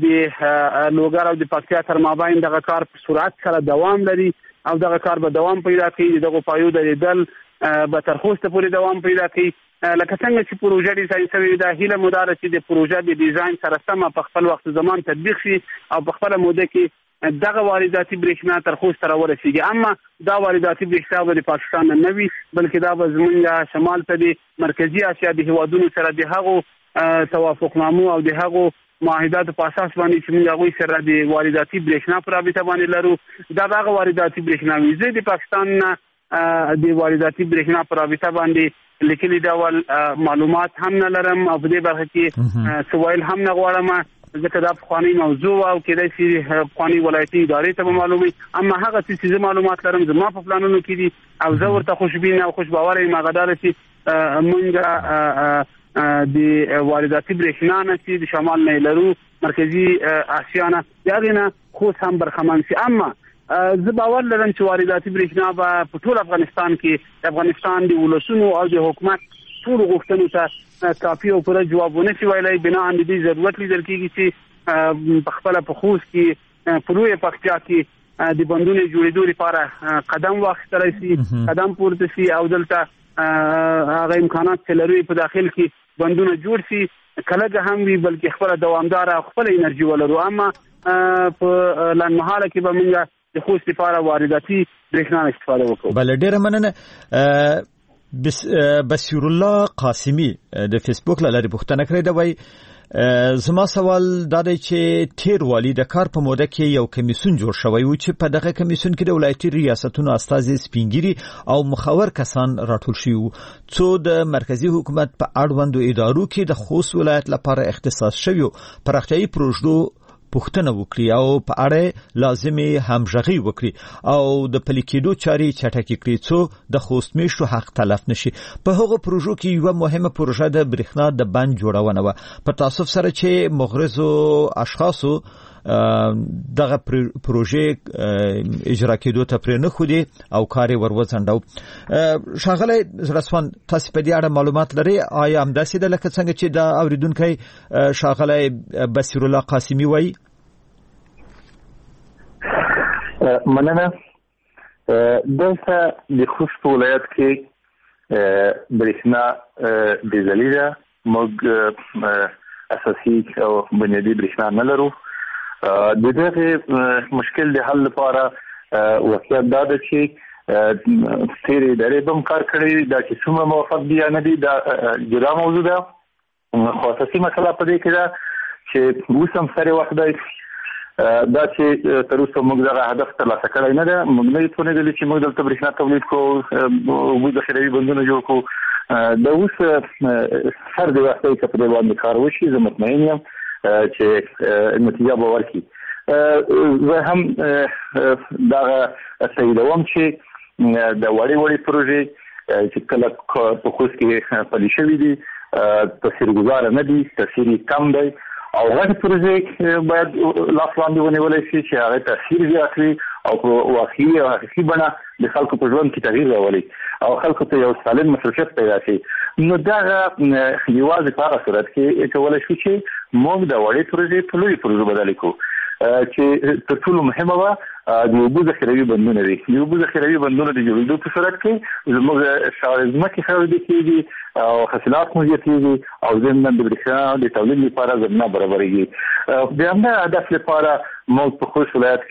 د لوګر او د پکتیا تر مابین دغه کار په سرعت سره دوام لري او دغه کار به دوام پیدا کوي. دغه پایو درېدل به تر خوسته پورې دوام پیدا کوي. لکه څنګه چې پروژه ډیزاین شوې ده هیله مو دا ده چې د پروژه د ډیزاین سره سمه په خپل وخت زمان تطبیق شي او په خپله موده کې دغه وارداتي برېښنا تر خوست را ورسیږي. اما دا وارداتي برېښنا به د پاکستان نه وي بلکې دا به زمونږ شمال ته د مرکزي اسیا د هیوادونو سره د هغو توافقنامو او د هغو معاهداتو په اساس باندې چې موږ هغوی سره د وارداتي برېښنا په رابطه باندې لرو. دا دغه وارداتي برېښنا وي. زه د پاکستان نه د وارداتي برېښنا په رابطه باندې لیکلي ډول معلومات هم نه لرم او په دې برخه کې سوال هم نه غواړم ځکه دا پخوانی موضوع او کېدای شي پخوانی ولایتي ادارې ته به معلومي. اما هغه څه چې معلومات لرم زما په پلانونو کې دي او زه ورته خوشبین او خوشباوره یم هغه دا ده چې موږ د وارداتي برېښنا نه چې د شمال نه لرو مرکزي اسیا نه د هغې نه خوست هم برخمن شي. اما زه باور لرم چې وارداتي برېښنا به په ټول افغانستان کې د افغانستان د ولسونو او د حکومت ټولو غوښتنو ته کافي او پوره جواب ونه شي ویلی بنا د دې ضرورت لیدل کېږي چې په خپله په خوست کې په لویه پکتیا کې د بندونو جوړېدو لپاره قدم واخیستلی شي قدم پورته شي او دلته هغه امکانات چې لري په داخل کې بندونه جوړ شي کلګه هم وي بلکې خپله دوامداره خپله انرژي ولرو. اما په لنډمهاله کې به موږ د خوست لپاره وارداتي برېښنا استفاده وکړو. بله ډېره مننه. بس بصیر الله قاسمی د فیسبوک له لارې پوښتنه کړې ده وایي زما سوال دا دی چې تیر والی د کار په موده کې یو کمیسیون جوړ شوی و چې په دغه کمیسیون کې د ولایتي ریاستونو استازي سپینګیري او مخور کسان راټول شوي وو څو د مرکزی حکومت په اړوندو ادارو کې د خوست ولایت لپاره اختصاص شوی پراختیایي پروژو پوښتنه وکړي او په اړه لازمي همغږي وکړي او د پلي کېدو چارې چټکې کړي څو د خوست میشتو حق تلف نشي. په هغو پروژو کې یوه مهمه پروژه د برېښنا د بند جوړونه وه. په تاسف سره چې مغرضو اشخاصو دغه پروژې اجرا کېدو ته پرې نه ښودي او کار یې ور وځنډاو. ښاغلی زرسوان تاسې په دې اړه معلومات لرئ؟ آیا همداسې ده لکه څنګه چې دا اورېدونکی ښاغلی بصیر الله قاسمي وایي؟ مننه. دلته د خوست په ولایت کې برېښنا ډیزلي ده. موږ اساسي او بنیادی برېښنا نه لرو. د دغه مشکل د حل لپاره واقعیت دا ده چې تیرې ادارې به هم کار کړی دا چې څومره موفق دي یا نه دي دا جدا موضوع ده. خو اساسي مسله په دې کې ده چې اوس هم سره وخت دی دا چې تر اوسه موږ دغه هدف ترلاسه کړی نه ده. موږ نه یو څونېدلي چې موږ دلته برېښنا تولید کوو اوبو ذخیروي بندونه جوړ کړو. د اوس سر د وخت چې په دې باندې کار وشي زه مطمئن یم چې نتیجه به ورکړي. زه هم دغه تاییدوم چې د وړې وړې پروژې چې کله په خوست کې پلي شوي دي تاثیرګذاره نه دي، تاثیر کم دی او غټ پروژې باید لاس باندې ونیولای شي چې هغه تاثیر زیات وي او په واقعي او حقیقي بڼه د خلکو په ژوند کې تغییر راولي او خلکو ته یو سالم مشروعیت پیدا شي. نو دا یوازې په هغه صورت کې کولای شي چې موږ د وړې پروژې په لوی پروژو بدل کړو چې تر ټولو مهمه وه د اوبو ذخیروي بندونه وي. د اوبو ذخیروي بندونه د جوړېدو په صورت کې زموږ ځمکې ښه کېږي او حاصلات مو زیاتېږي او ضمناً د برېښنا د تولید لپاره زمینه برابرېږي. د همدا هدف لپاره موږ په خوست ولایت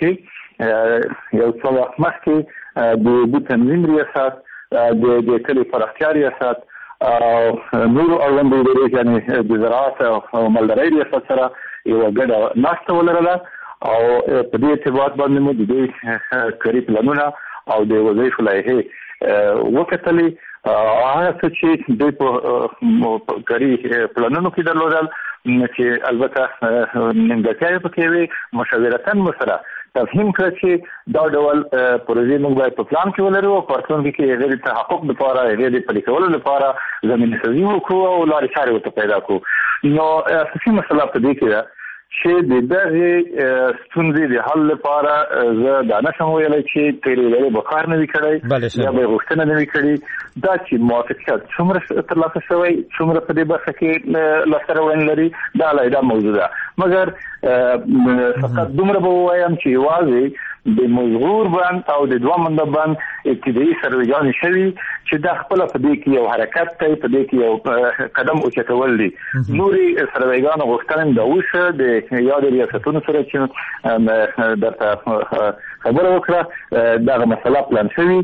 کې یو څو وخت مخکې د اوبو تنظیم ریاست، د کلي پراختیا ریاست او نورو اړوندو ادارو یعنې د زراعت او مالدارۍ ریاست سره یوه ګډه ناسته ولرله او په دې ارتباط باندې مو د دې کاري پلانونه او د وظایفو لایحې وکتلې. هغه څه چې دوی په کاري پلانونو کې درلودل چې البته نیمګړتیاوې پکې وې مشاورتاً مو سره تفهیم کړه چې دا ډول پروژې موږ باید په پلان کې ولرو او په راتلونکي کې هغې د تحقق لپاره هغې د پلي کولو لپاره زمینه سازي وکړو او لارې چارې ورته پیدا کړو. نو اساسي مسله په دې کې ده چې د دغه ستونزې د حل لپاره زه دا نشم ویلی چې تیرې ادارې به کار نه وي کړی یا به یې غوښتنه نه وي کړې. دا چې موافقیت څومره ترلاسه شوی څومره په دې برخه کې لاسته راوړنې لري دا علیحده موضوع ده. مګر فقط دومره به ووایم چې یوازې د مزغور بند او د دوه منده بند ابتدایي سروېګانې شوي چې دا خپله په دې کې یو حرکت دی، په دې کې یو قدم اوچتول دي. نورې سروېګانو غوښتنې دا اوسه د یاد ریاستونو سره چې درته خبره وکړه دغه مسله پلان شوي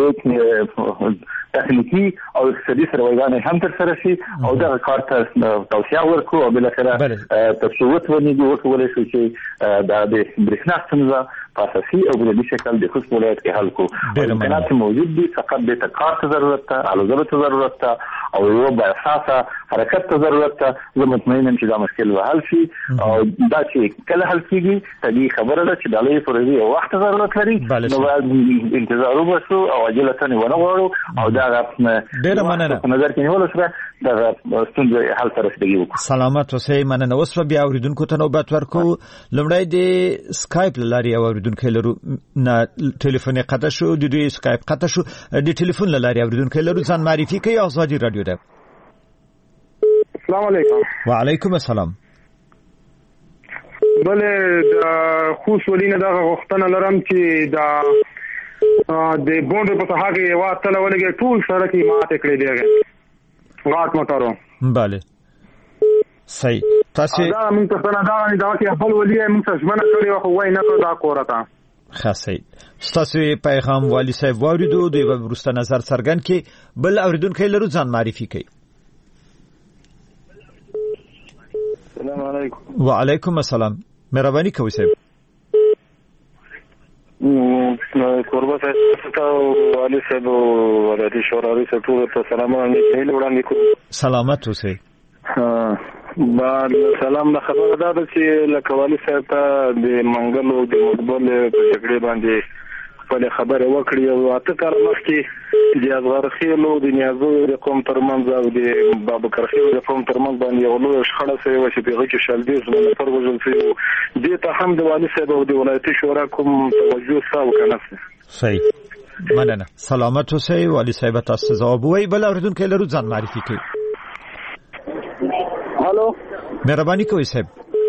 چې تخنیکي او اقتصادي سروېګانې هم ترسره شي او دغه کار ته توسعه ورکړو او بالاخره تر څو وتوانېږي وکولی شو چې دا د برېښنا ستونزه په اساسي او بنیادي شکل د خوست ولایت کې حل کړو. امکانات موجود دي، فقط دې ته کار ته ضرورت ده، الوزرو ته ضرورت ده او یو بااساسه حرکت ته ضرورت ده. زه مطمئن یم چې دا مشکل به حل شي او دا چې کله حل کېږي طبیعي خبره ده چې د لویې پروژې یو وخت ضرورت لري نو باید انتظار وباسو او عاجلتاً یې ونه غواړو او دغه ډېره مننه په نظر کې نیولو سره دغه ستونزې حل ته رسېدګي وکړو. سلامت اوسئ. مننه. اوس به بیا اورېدونکو ته نوبت ورکړو. لومړی د سکایپ له لارې یو اورېدونکی لرو نه ټلیفون یې قطع شو، د دوی سکایپ قطع شو. د ټلیفون له لارې اورېدونکی لرو. ځان معرفي کوي. ازادي راډیو ده. السلام علیکم. وعلیکم السلام. بلې د خوست ولینه دغه غوښتنه لرم چې د د بونډ په ساحه کې یوه اتله ولګي ټول سړک یې ماتې کړې دی غاټ موټرو. بله صحیح. تاسو دا موږ ته څنګه دا نه دا کې خپل ولي موږ ته ژمنه کړې وه خو وایي نه کړو دا کوره ته ښه صحیح. ستاسو پیغام والي صاحب واورېدو. دوی به وروسته نظر څرګند کړي. بل اورېدونکی لرو. ځان معرفي کوي. السلام علیکم. وعلیکم السلام. مهرباني کوئ صاحب. کوربه صاحب ته والي صاحب او ولایتي شورا رئیس ټولو ته سلامونه وړاندې کوم. سلامت اوسئ. بعد سلام د خبره دا ده چې لکه والي صاحب ته د منګل او د مقبل په جګړې باندې خپل خبره وکړي او اته کال مخکې د اصغر خیلو د نیازو د قوم ترمنځ او د بابکر خیلو د قوم ترمنځ باندې یو لوی شخړه شوې وه چې په هغې کې شل دېرش نفر وژل شوي وو. دې ته هم د والي صاحب او د ولایتي شورا کوم توجه شته او که نه؟ صحیح. مننه. سلامت اوسئ. والي صاحب تاسو ځواب ووایي. بل اورېدونکی لرو. ځان معرفي کوي. هلو. مهرباني کوئ صاحب.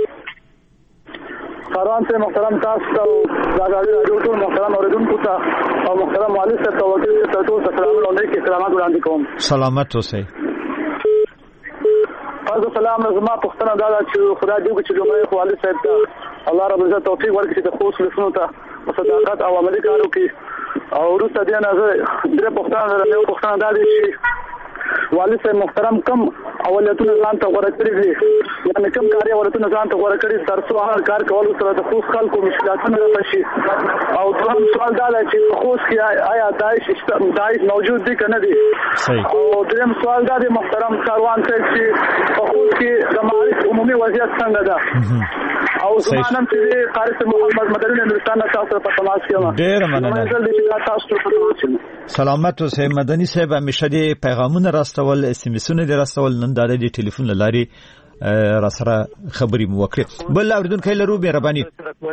کاروان سے محترم تاسو ته ازادي راډیو ټول محترم اوریدونکو ته او محترم والي صاحب ته وکیل ته ټول سلام علیکم. سلامات وړاندې کوم. سلامت اوسئ. عرض السلام زما پښتنه دا چې خدای دې چې لومړی خو علي صاحب ته الله رب عزت توفیق ورکړي چې د خوست لسنو ته صداقت او عملي کار وکړي او وروسته دې نه زه درې پښتنه لرم یو پښتنه دا دی چې والي صاحب محترم کم اولتونه ځان ته غوړه کړی دي یعنی کم کاري اولتونه ځان ته غوړه کړی تر څو هغه کار کول سره د خوست خلکو مشکلاتونه راشي او دوهم سوال دا دی چې خوست کې آیا داعش داعش موجود دي کنه دي او دریم سوال دا دی محترم کاروان صاحب چې په خوست کې د معارف عمومي وضعیت څنګه ده او زمانم چې قاری محمد مدني هندستان تاسو په تماس کې ډیر مننه سلامت اوسئ مدني صاحب همیشه دې پیغامونه راستول اس ام اسونه دې راستول نن دا د ټلیفون لاري را سره خبرې مو وکړه بل اوریدونکو لرو مهرباني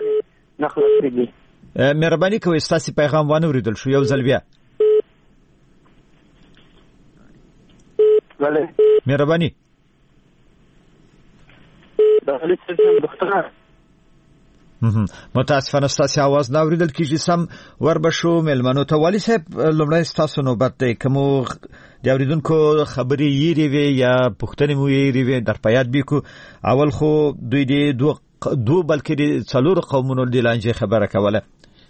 مهرباني کوئ تاسو پیغام وانه اوریدل شو یو ځل بیا مهرباني متاسفانه ستاسو आवाज نه اوریدل کیږي سم وربشو ملمنو ته والی صاحب لمړی ستاسو نوبت دی کومو د اوریدونکو خبري یری وی یا پښتني مو یری وی در پیاد بیکو اول خو دوی دی دو دو بلکې د څلور قومونو د لانجه خبره کوله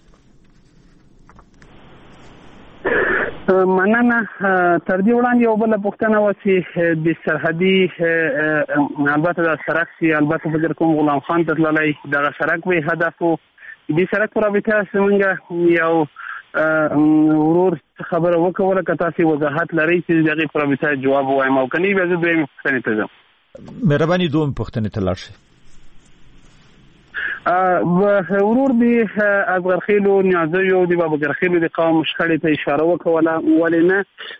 مننه تر دې وړاندې یو بل پښتنه و چې د سرحدي البته د سرک سي البته فکر کوم غلام خان ته تللی دغه سرک وی هدف و د سرک پر رابطه څنګه یو ورور خبره وکوله که تاسو وضاحت لرئ چې دغه پر رابطه جواب وایم او کني به زه دویم پښتنې ته ځم مهرباني دوم پښتنې ته لاړ شئ ورور دی ازغرخیلو نیازیو دی بابګرخیلو د قوم شخړې ته اشاره وکوله ولنه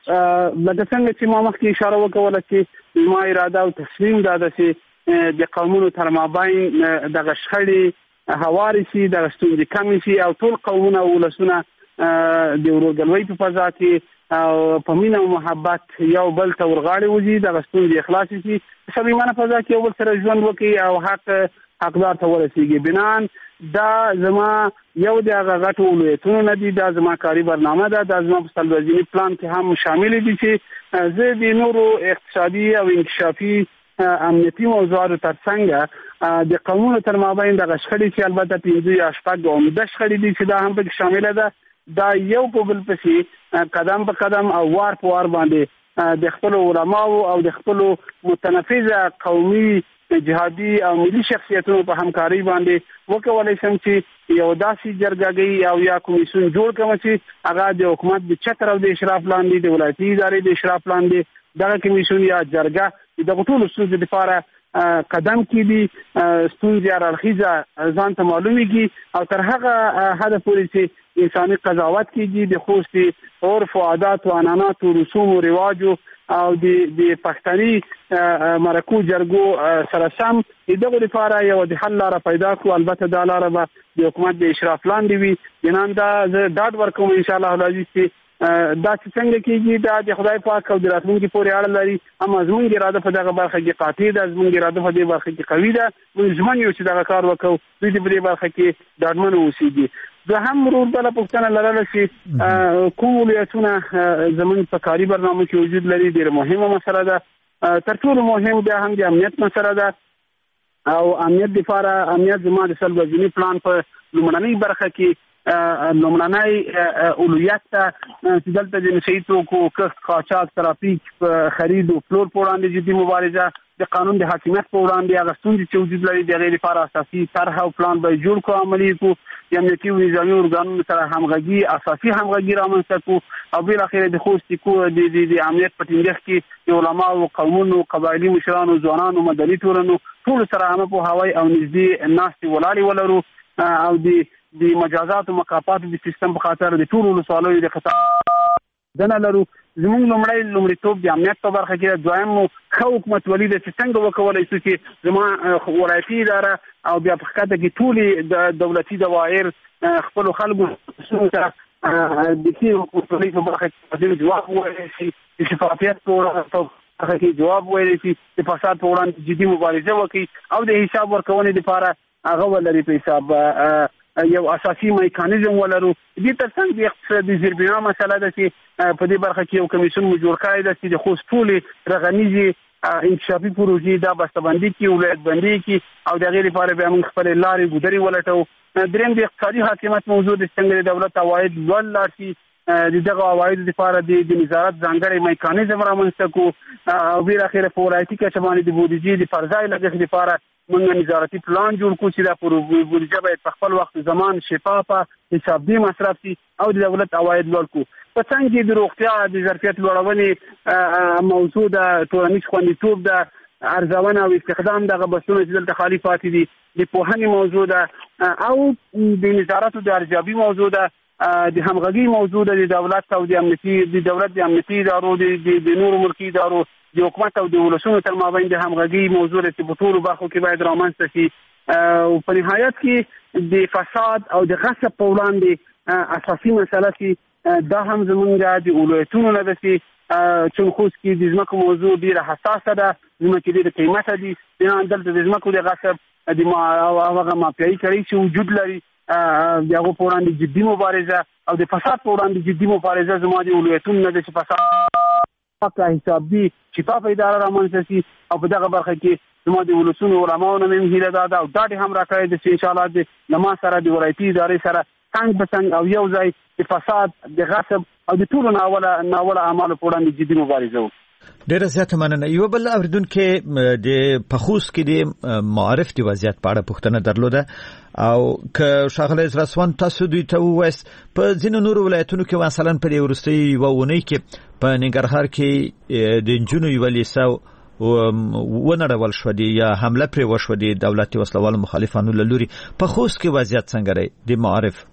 لکه څنګه چې ما مخکې اشاره وکوله چې ما اراده او تصمیم دا ده چې د قومونو تر مابین دغه شخړې هواري شي دغه ستونزې کمې شي او ټول قومونه او ولسونه د ورورګلوۍ په فضا کې او په مینه او محبت یو بل ته ورغاړي وځي دغه ستونزې اخلاص شي صمیمانه فضا کې یو بل سره ژوند وکړي او حق حقدار ته ورسیږي بنان دا زما یو د هغه غټو ولایتونو نه دي دا زما کاري برنامه ده دا زما په سلوزینی پلان کې هم شامل دي چې زه د نورو اقتصادي او انکشافي امنیتي موضوعاتو ترڅنګ د قانون تر مابین د غشخړې چې البته پنځه یا شپږ عمده شخړې دي چې دا هم په شامل ده دا یو په بل پسې قدم په قدم او وار په وار باندې د خپل علماو او د خپل متنفذه قومي جهادي او ملي شخصیتونو په همکاري باندې وکولای شم چې یو داسې جرګه او یا کمیسیون جوړ کړم چې هغه د حکومت د چتر او د اشراف لاندې د ولایتي ادارې د اشراف لاندې دغه کمیسیون یا جرګه د ټولو ستونزو لپاره قدم کړي ستونزې راخیزه ځان ته معلومیږي او تر هغه هدف پورې چې انساني قضاوت کیږي د خوستي عرف او عادات او عنعنات او رسوم او رواجو او د د پښتني مرکو جرګو سره سم دغه لپاره یو د حل لاره پیدا کو البته د لاره به د حکومت د اشراف لاندې وي ینان دا ډاډ ورکوم ان شاء الله العزیز چې دا څنګه کیږي دا د خدای پاک او د راتلونکي پورې اړه لري اما زموږ اراده په دغه برخه کې قاطع ده زموږ اراده په دې برخه کې قوي ده موږ ژمن یو چې دغه کار وکړو دوی د دې برخه کې ډاډمن اوسېږي زه هم ورور بل پښتنه لرله چې کوم ولایتونه زموږ په کاري برنامه کې وجود لري ډېر مهمه مسله ده تر ټولو مهم بیا هم د امنیت مسله ده او امنیت لپاره امنیت زما د سلوزینی پلان په لومړنۍ برخه کې لومړنۍ اولویت ته چې دلته د نشئی توکو کښت قاچاق ترافیک خرید او پلور په وړاندې جدي مبارزه د قانون د حاکمیت په وړاندې هغه ستونزې چې وجود لري د هغې لپاره اساسي طرح او پلان به جوړ کړو عملي کړو د امنیتي او نظامي ارګانونو سره همغږي اساسي همغږي رامنځته کړو او بالاخره د خوست د د امنیت په ټینګښت کې د علماو قومونو قبایلي مشرانو ځوانانو مدني ټولنو ټول سره عامه پوهاوی او نږدې ناستې ولاړې ولرو او د د مجازات او مکافات د سیستم په خاطر د ټولو سوالونو د خطا دنه لرو زموږ لومړی لومړیتوب د امنیت په برخه کې دویم ښه حکومت ولي د څنګه وکولای شي چې زما ولایتي اداره او بیا په خاطر کې ټولي د دولتي دوایر خپل خلکو څخه د دې حکومت ولي په برخه کې جواب وایي چې شفافیت په هغه کې جواب وایي چې په فساد په وړاندې جدي مبارزه وکړي او د حساب ورکونې لپاره هغه ولري په حساب یو اساسي میکانیزم ولرو دې ترڅنګ د اقتصادي زیربنا مسله ده چې په دې برخه کې یو کمیسیون جوړ کړی دی چې د خوست ټولې رغنیزي انکشافي پروژې دا بسته‌بندي کی ولایت بندي کی او د غیر لپاره به موږ خپل لارې ګودري ولټو. دریم د اقتصادي حاکمیت موضوع د څنګه د دولت عواید لوړ لاړ شي، د دغه عوایدو لپاره د نظارت ځانګړی میکانیزم رامنځته کو او بیا اخیره په ولایتي کچه باندې د بودیجې د فرضای لګښت لپاره موږ نظارتي پلان جوړ کړو چې دا بودیجه باید په خپل وخت زمان شفافه حسابي مصرف شي او د دولت عواید لوړ کړو. په څنګه کې د روغتیا د ظرفیت لوړونې موضوع د ټولنیز خوندیتوب د ارزونه او استخدام دغه بسونه چې دلته خالي پاتې دي، د پوهنې موضوع ده او د نظارت د ارزیابي موضوع ده، د همغږي موضوع ده، د دولت او د امنیتي د دولت د امنیتي ادارو د نورو ملکي ادارو د حکومت او د ولسونو تر مابین د همغږي موضوع چې په ټولو برخو کې باید رامنځته شي. او په نهایت کې د فساد او د غصب په وړاندې اساسي مسله چې دا هم زمونږ د ولایتونو نه ده چې چونخوس کې د ځمکو موضوع ډیره حساسه ده، ځمکې ډیره قیمته دي، دلته د ځمکو د غصب د هغه مافیایي کړۍ چې وجود لري د هغو په وړاندې جدي مبارزه او د فساد په وړاندې جدي مبارزه زما د ولایتونو نه ده چې فساد پاکه حسابي شفافه اداره رامنځته شي. او په دغه برخه کې زما د ولسونو علماو نه مې هیله دا ده او دا دې هم راکړی ده چې انشاءالله د له ما سره د ولایتي ادارې سره څنګ په څنګ او یو ځای د فساد د غصب او د ټولو ناوله ناوله اعمالو په وړاندې جدي مبارزه وکړو. ډیره زیاته مننه. یو بل اوریدونکو د پخوس کې د معارف د وضعیت په اړه پوښتنه درلوده او که شاغله رسوان تاسو دوی ته وایس په ځینو نورو ولایتونو کې مثلا په دې ورستۍ یو ونی کې په ننګرهار کې د جنونو یو لیسو ونړول شو دی یا حمله پر وشو دی دولتي وسلوال مخالفانو لوري. په خوست کې وضعیت څنګه دی د معارف؟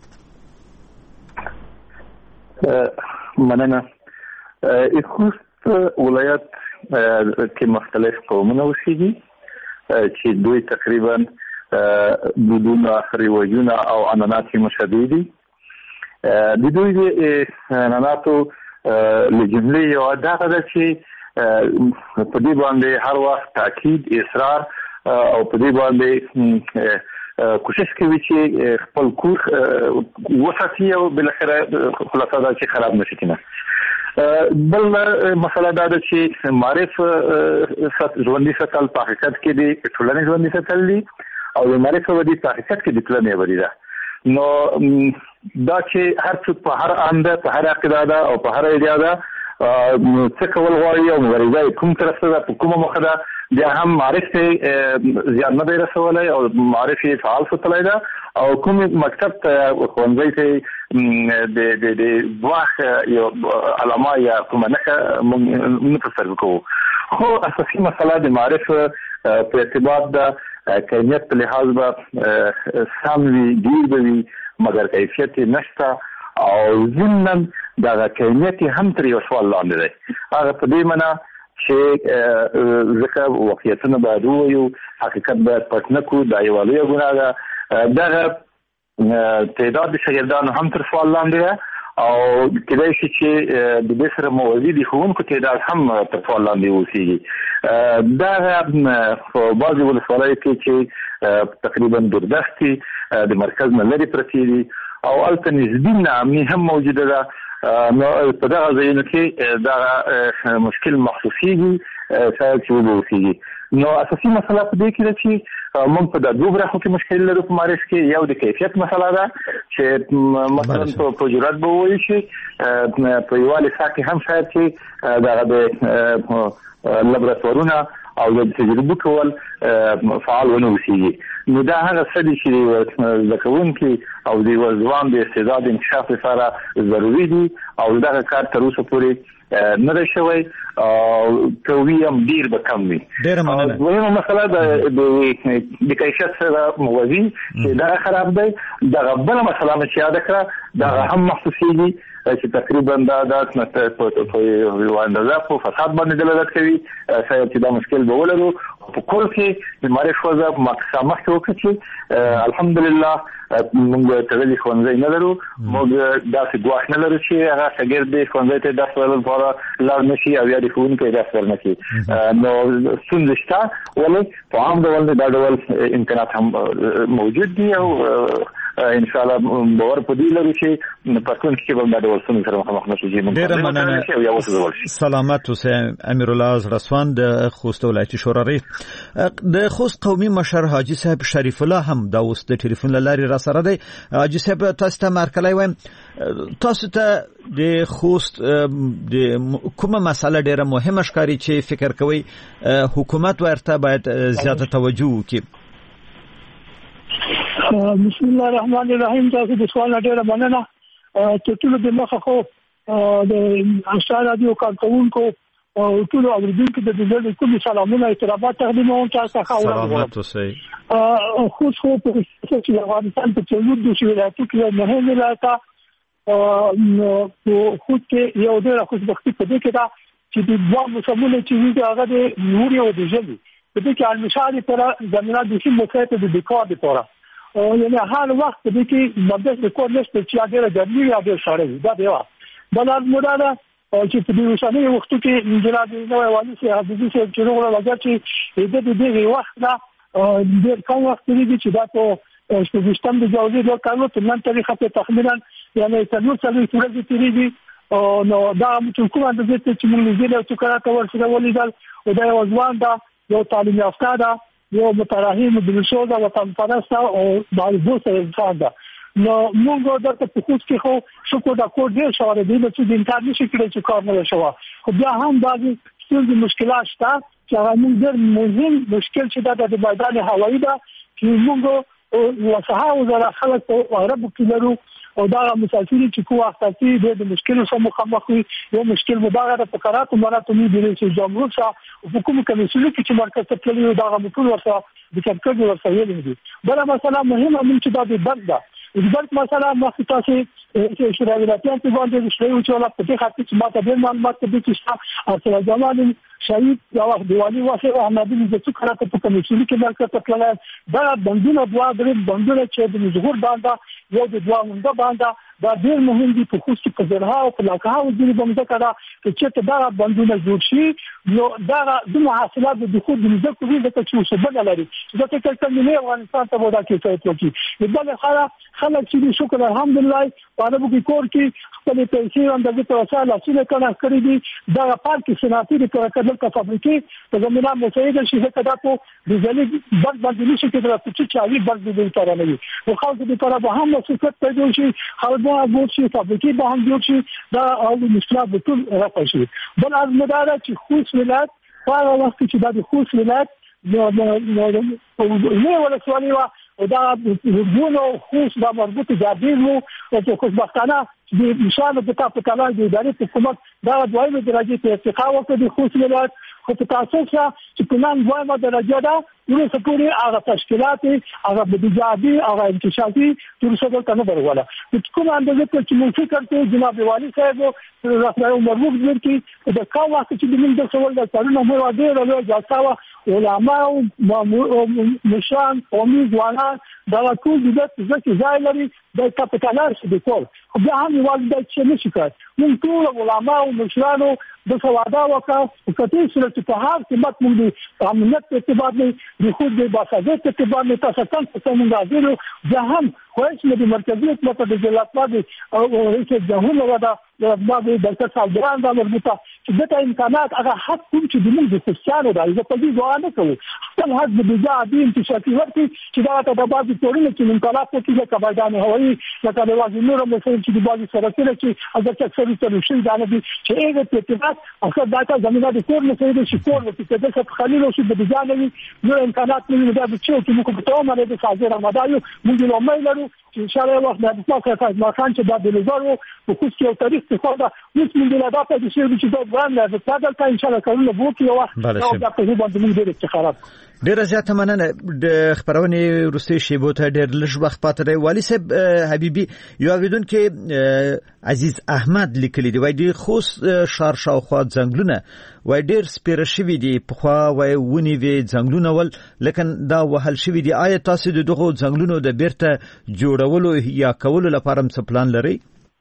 مننه. خوست ولایت کې مختلف قومونه اوسېږي چې دوی تقریبا دودونه، رواجونه او عنعنات مشابه دي. د دوی د عنعناتو له جملې یو دغه ده چې په دې باندې هر وخت تاکید، اصرار او په دې باندې کوشش کوي چې خپل کور وساتي او بالاخره خلاصه دا چې خراب نشي کنه. بل مسله دا ده چې معرف ژوندۍ ساتل په حقیقت کې د ټولنې ژوندۍ ساتل دي او د معرف ودی په حقیقت کې د ټولنې ودی ده. نو دا چې هر څوک په هر انده، په هر عقیده ده او په هر ایډیا ده څه کول غواړي او مبارزه کوم طرف ته په کومه مخه ده، بیا هم معرف ته زیات نه دی رسولی او معرف یې فعال ساتلی ده او کوم مکتب ته ښوونځی ته د د د واخ یو علما یا کومه نښه موږ نه ترسره کوو. خو اساسي مسله د معرف په اعتبار ده کیمیت په لحاظ به سم وي، ډیر به وي، مګر کیفیت یې نشته او ضمناً دغه کیمیت هم تر یو سوال لاندې دی. هغه په دې معنا چې ځکه واقعیتونه باید ووایو، حقیقت باید پټ نه کړو، دا یوه لویه ګناه ده. دغه تعداد د شاګردانو هم تر سوال لاندې ده او کېدای شي چې د دې سره موازي د ښوونکو تعداد هم تر سوال لاندې اوسېږي. دغه په بعضې ولسوالیو کې چې تقریبا دوردستي د مرکز نه لرې پرتې دي او هلته نسبي ناامني هم موجوده ده. نو په دغه ځایونو کې دغه مشکل محسوسېږي، شاید چې وبه نو اساسي مسله په دې کې ده چې موږ په د دوه برخو کې مشکل لرو په معرف کې. یو د کیفیت مسله ده چې مثلا په جرات به ووایي چې په یوه لیسه کې هم شاید چې دغه د لابراتوارونه او د تجربه کول فعال ونه اوسېږي. نو دا هغه څه دي چې زده کوونکي او د ځوان د استعداد انکشاف لپاره ضروري دي او دغه کار تر اوسه پورې نه دی شوی او که وي هم ډېر به کم وي. دویمه مسله د کیفیت سره موازي چې دغه خراب دی. دغه بله مسله مې چې یاده کړه دغه هم محسوسېږي چې تقریبا دا د په یوه اندازه په فساد باندې دلالت کوي. شاید چې دا مشکل به ولرو په کور کې د معرف وضع مخکې مخکې وکړه چې الحمدلله موږ تړلي ښوونځی نه لرو، موږ داسې ګواښ نه لرو چې هغه شاګرد دی ښوونځي ته درس ویلو لپاره لاړ نه شي او یا د ښوونکی درس ور نه کړي. نو ستونزې شته، ولې په عام ډول دا ډول امکانات هم موجود دي او ان شاء الله باور په دې لرو چې پښتون کې به د ولسونو سره مخامخ نشي. ډېر مننه. سلامات اوسئ امیر الله زړسوان د خوست ولایتي شورا رئیس. د خوست قومي مشر حاجی صاحب شریف الله هم دا اوس د ټلیفون لارې را سره دی. حاجی صاحب تاسو ته مرکلای وایم، تاسو ته د خوست د کومه مسله ډیره مهمه ښکاري چې فکر کوي حکومت ورته باید زیاته توجه وکړي؟ بسم الله الرحمن الرحیم. تاسو د سوال ډیره مننه. ته ټول د مخه خو د اشاره رادیو کارکونکو او ټول اوریدونکو د دې کوم سلامونه احترامات تقدیموم. تاسو ښه سلامات اوسئ. خو خو په چې افغانستان په څلور د ولایتونو کې مهم ولایت او خو کې یو ډېر خوشبختی په دې کې دا چې د دوه مسلمانانو چې هغه د نوري او د ژبې په دې کې المشاري پر زمينه د شي مخاطب د دکار د پورا او یعنی هر وخت د کې مدد د کور نشته چې هغه د دې یا د شړې دا دی. بلار موډاله چې په دې وسانه وخت کې انجلاد نو والي سي حدیث چې نو ولا چې د دې وخت لا د کوم وخت دی چې دا ته سیستم د جوړې د کارو په من طریقه په تخمینا یعنی تاسو سره ټول تیریږي او نو دا چې کومه د دې چې موږ یې له څخه کار سره ولیدل او دا یو ځوان دا یو تعلیم یافته دا یو مترحم بلشو دا وطن پرست او باندې سره انسان دا. نو موږ دا په خصوص کې خو شکر دا کو ډیر شواره دي چې د انکار نشي کړی چې کار نه شوه. خو بیا هم بعضی څه مشکلات شته چې هغه موږ ډیر مهم مشکل چې دا د میدان هوایی دا چې موږ او وسه وزاره خلک په عرب کې لرو او دا مسافرین چې کوه تاسو د مشکل سره مخامخ وي. یو مشکل مبارک د فقرات مراتب دي چې جمهور څخه حکومت کمیسیون کې چې مرکز ته تللی دا غوښتل ورسره د کارکړ ورسره ویل دي. بل مسله مهمه من چې دا د برد ده د برد مسله مخکې تاسو چې شورا ولایتونو په باندې شوي چې ولا په دې خاطر چې ماته ډېر معلومات دي چې اصل جمال شهید یا وخت دیوالي واسه احمد بن زکو کراته په کمیسیون کې مرکز ته تللی دا بندونه دوا درې بندونه چې د مزغور باندې یو د دوا منده باندې دا ډېر مهم دي په خصوصي په زرها او په لاکه او د باندې کړه چې دا بندونه جوړ شي نو دا د محاصلات د خود د زکو د چې څه بدل لري دا چې کله نه افغانستان ته ودا کې څه کوي د بل خلا خلک چې شکر الحمدلله په عربو کې کور کې خپل پیسې اندازه ته وساله چې کله کړی دي دا پارک سناتي د کړه د فابریکې په زمينه مساعده شي کدا ته د ځلې بند باندې نشي کېدل چې چاوي بند دې تر نه وي خو خاص دې پر به هم مسؤلیت پیدا شي خلک به شي فابریکې به هم جوړ شي دا او مشکلات به ټول راپاشي. بل از مدار چې خوش ولایت په وخت چې د خوش ولایت نو نو ولا سوالي او دا ورګونو خوش دا مربوط جادین وو چې خوشبختانه د مشال د تاسو کله د ادارې حکومت دا دویمه درجه ته ارتقا وکړي د خوش ولایت خو په تاسو چې پلان دویمه درجه ده نو سپوري هغه تشکیلات هغه بدیجادي هغه انتشاري تر څو ته نه ورغله کوم اندازه چې موږ فکر کوو جناب والي صاحب راځي مربوط دي چې د کاوه چې د موږ د سوال د څارنه مو واده له ځاستاوه علماء او مشان قومي ځوانان دا ټول د ځکه ځای لري د کاپټالار څخه د کول خو بیا هم یوازې د څه نشي کړ موږ ټول علماء او مشرانو د سوادا وکړه کته سره چې په هر قیمت موږ د امنیت په اعتبار د خود د باسازت په اعتبار د تاسو څنګه څنګه راځي بیا هم خوښ د مرکزیت په د جلاتواد او رئیس جمهور ودا د باندې د ډاکټر صاحب دا مربوطه چې د امکانات هغه حق کوم چې د موږ د خوشاله راځي په دې ځوان نه کوي خپل حق د بجادي انتشاري ورته چې دا ته د بازي تورونه چې انقلاب په کې کباګان هوایي لکه د وازي نور مسل چې د بازي سره سره چې هغه څه سره سره شي دا نه دي چې هغه په اتفاق اخر داتا زمينه د کور نه سره شي کور چې د څه خلیل او د بجانوي نو امکانات نه دا چې چې موږ په تومره د سازه رمضان موږ له مې لرو چې ان شاء الله وخت د تاسو خاص ما خان چې د بلزارو په کوڅه کې تاریخ څخه دا اوس موږ له دا په دې چې دا ګران نه دا د ان شاء الله کارونه وکړي او دا په دې باندې موږ ډېر څه خراب ډیر زیاته مننه د خبرونه روسي شیبو ته ډیر لږ وخت پاتې دی. والي صاحب حبيبي یو غوډون کې عزیز احمد لیکلی دی وای دی خو شار شاوخوا ځنګلونه وای ډیر سپیره شوی دی په خوا وای ونی وی ځنګلونه ول لکه دا وهل شوی دی. آیا تاسو د دغه ځنګلونو د بیرته جوړولو یا کولو لپاره څه پلان لرئ؟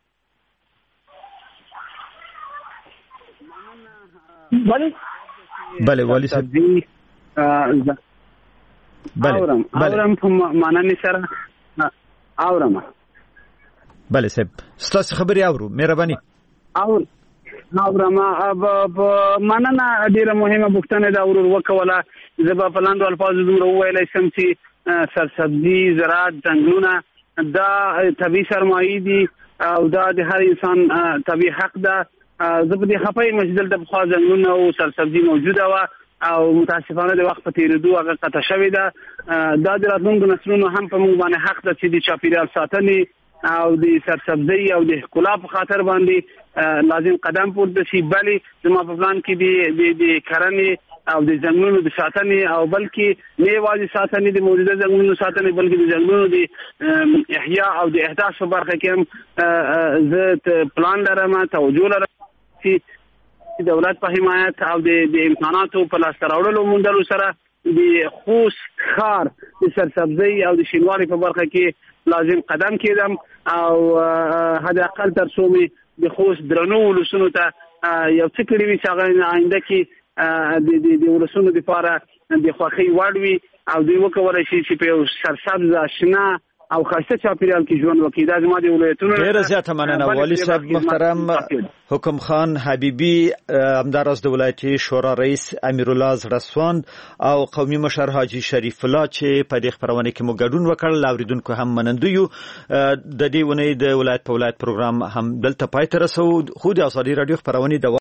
بله بله والي صاحب بله اورم اورم په معنا نشره اورم بله صاحب ستاسو خبري اورو مهرباني اور اورم مننه ډیره مهمه پوښتنه دا ورور وکوله زبا په لاندو الفاظو دومره ویلای سم چې سرسبزي زراعت ځنګلونه دا طبي سرمایه دي او دا د هر انسان طبي حق ده. زه په دې خپای مجدل د بخوا ځنګلونه او سرسبزي موجوده و او متاسفانه د وخت په تیریدو هغه قطع شوې ده. دا د راتلونکو نسلونو هم په موږ باندې حق ده چې د چاپیریال ساتنې او د سرسبزي او د ښکلا په خاطر باندې لازم قدم پورته شي. بلې زما په پلان کې د د کرنې او د ځنګلونو د ساتنې او بلکې نه یوازې ساتنې د موجوده ځنګلونو ساتنې بلکې د ځنګلونو د احیا او د احداث په برخه کې هم زه پلان لرم، توجه لرم چې دولت په حمایت او د امکاناتو په لاس راوړلو موندلو سره د خوست ښار د سرسبزي او د شینواري په برخه کې لازم قدم کېدم او حد اقل تر څو مې د خوست درنو ولسونو ته یو څه کړي وي چې هغه آینده کې د د ولسونو لپاره د خوښۍ وړ وي او دوی وکولای شي چې په یو سرسبز آشنا او خاصه چاپیریال کې ژوند وکړي. دا زما د ولایتونو ډیره زیاته مننه والي صاحب محترم حکم خان حبیبي، همداراز د ولایتي شورا رئیس امیر الله زړسوان او قومي مشر حاجی شریف الله چې په دې خبرونه کې مو ګډون وکړ. لاوریدونکو هم منندو یو د دې ونې د ولایت په ولایت پروګرام هم دلته پای ته رسو. خو د ازادي رادیو خبرونه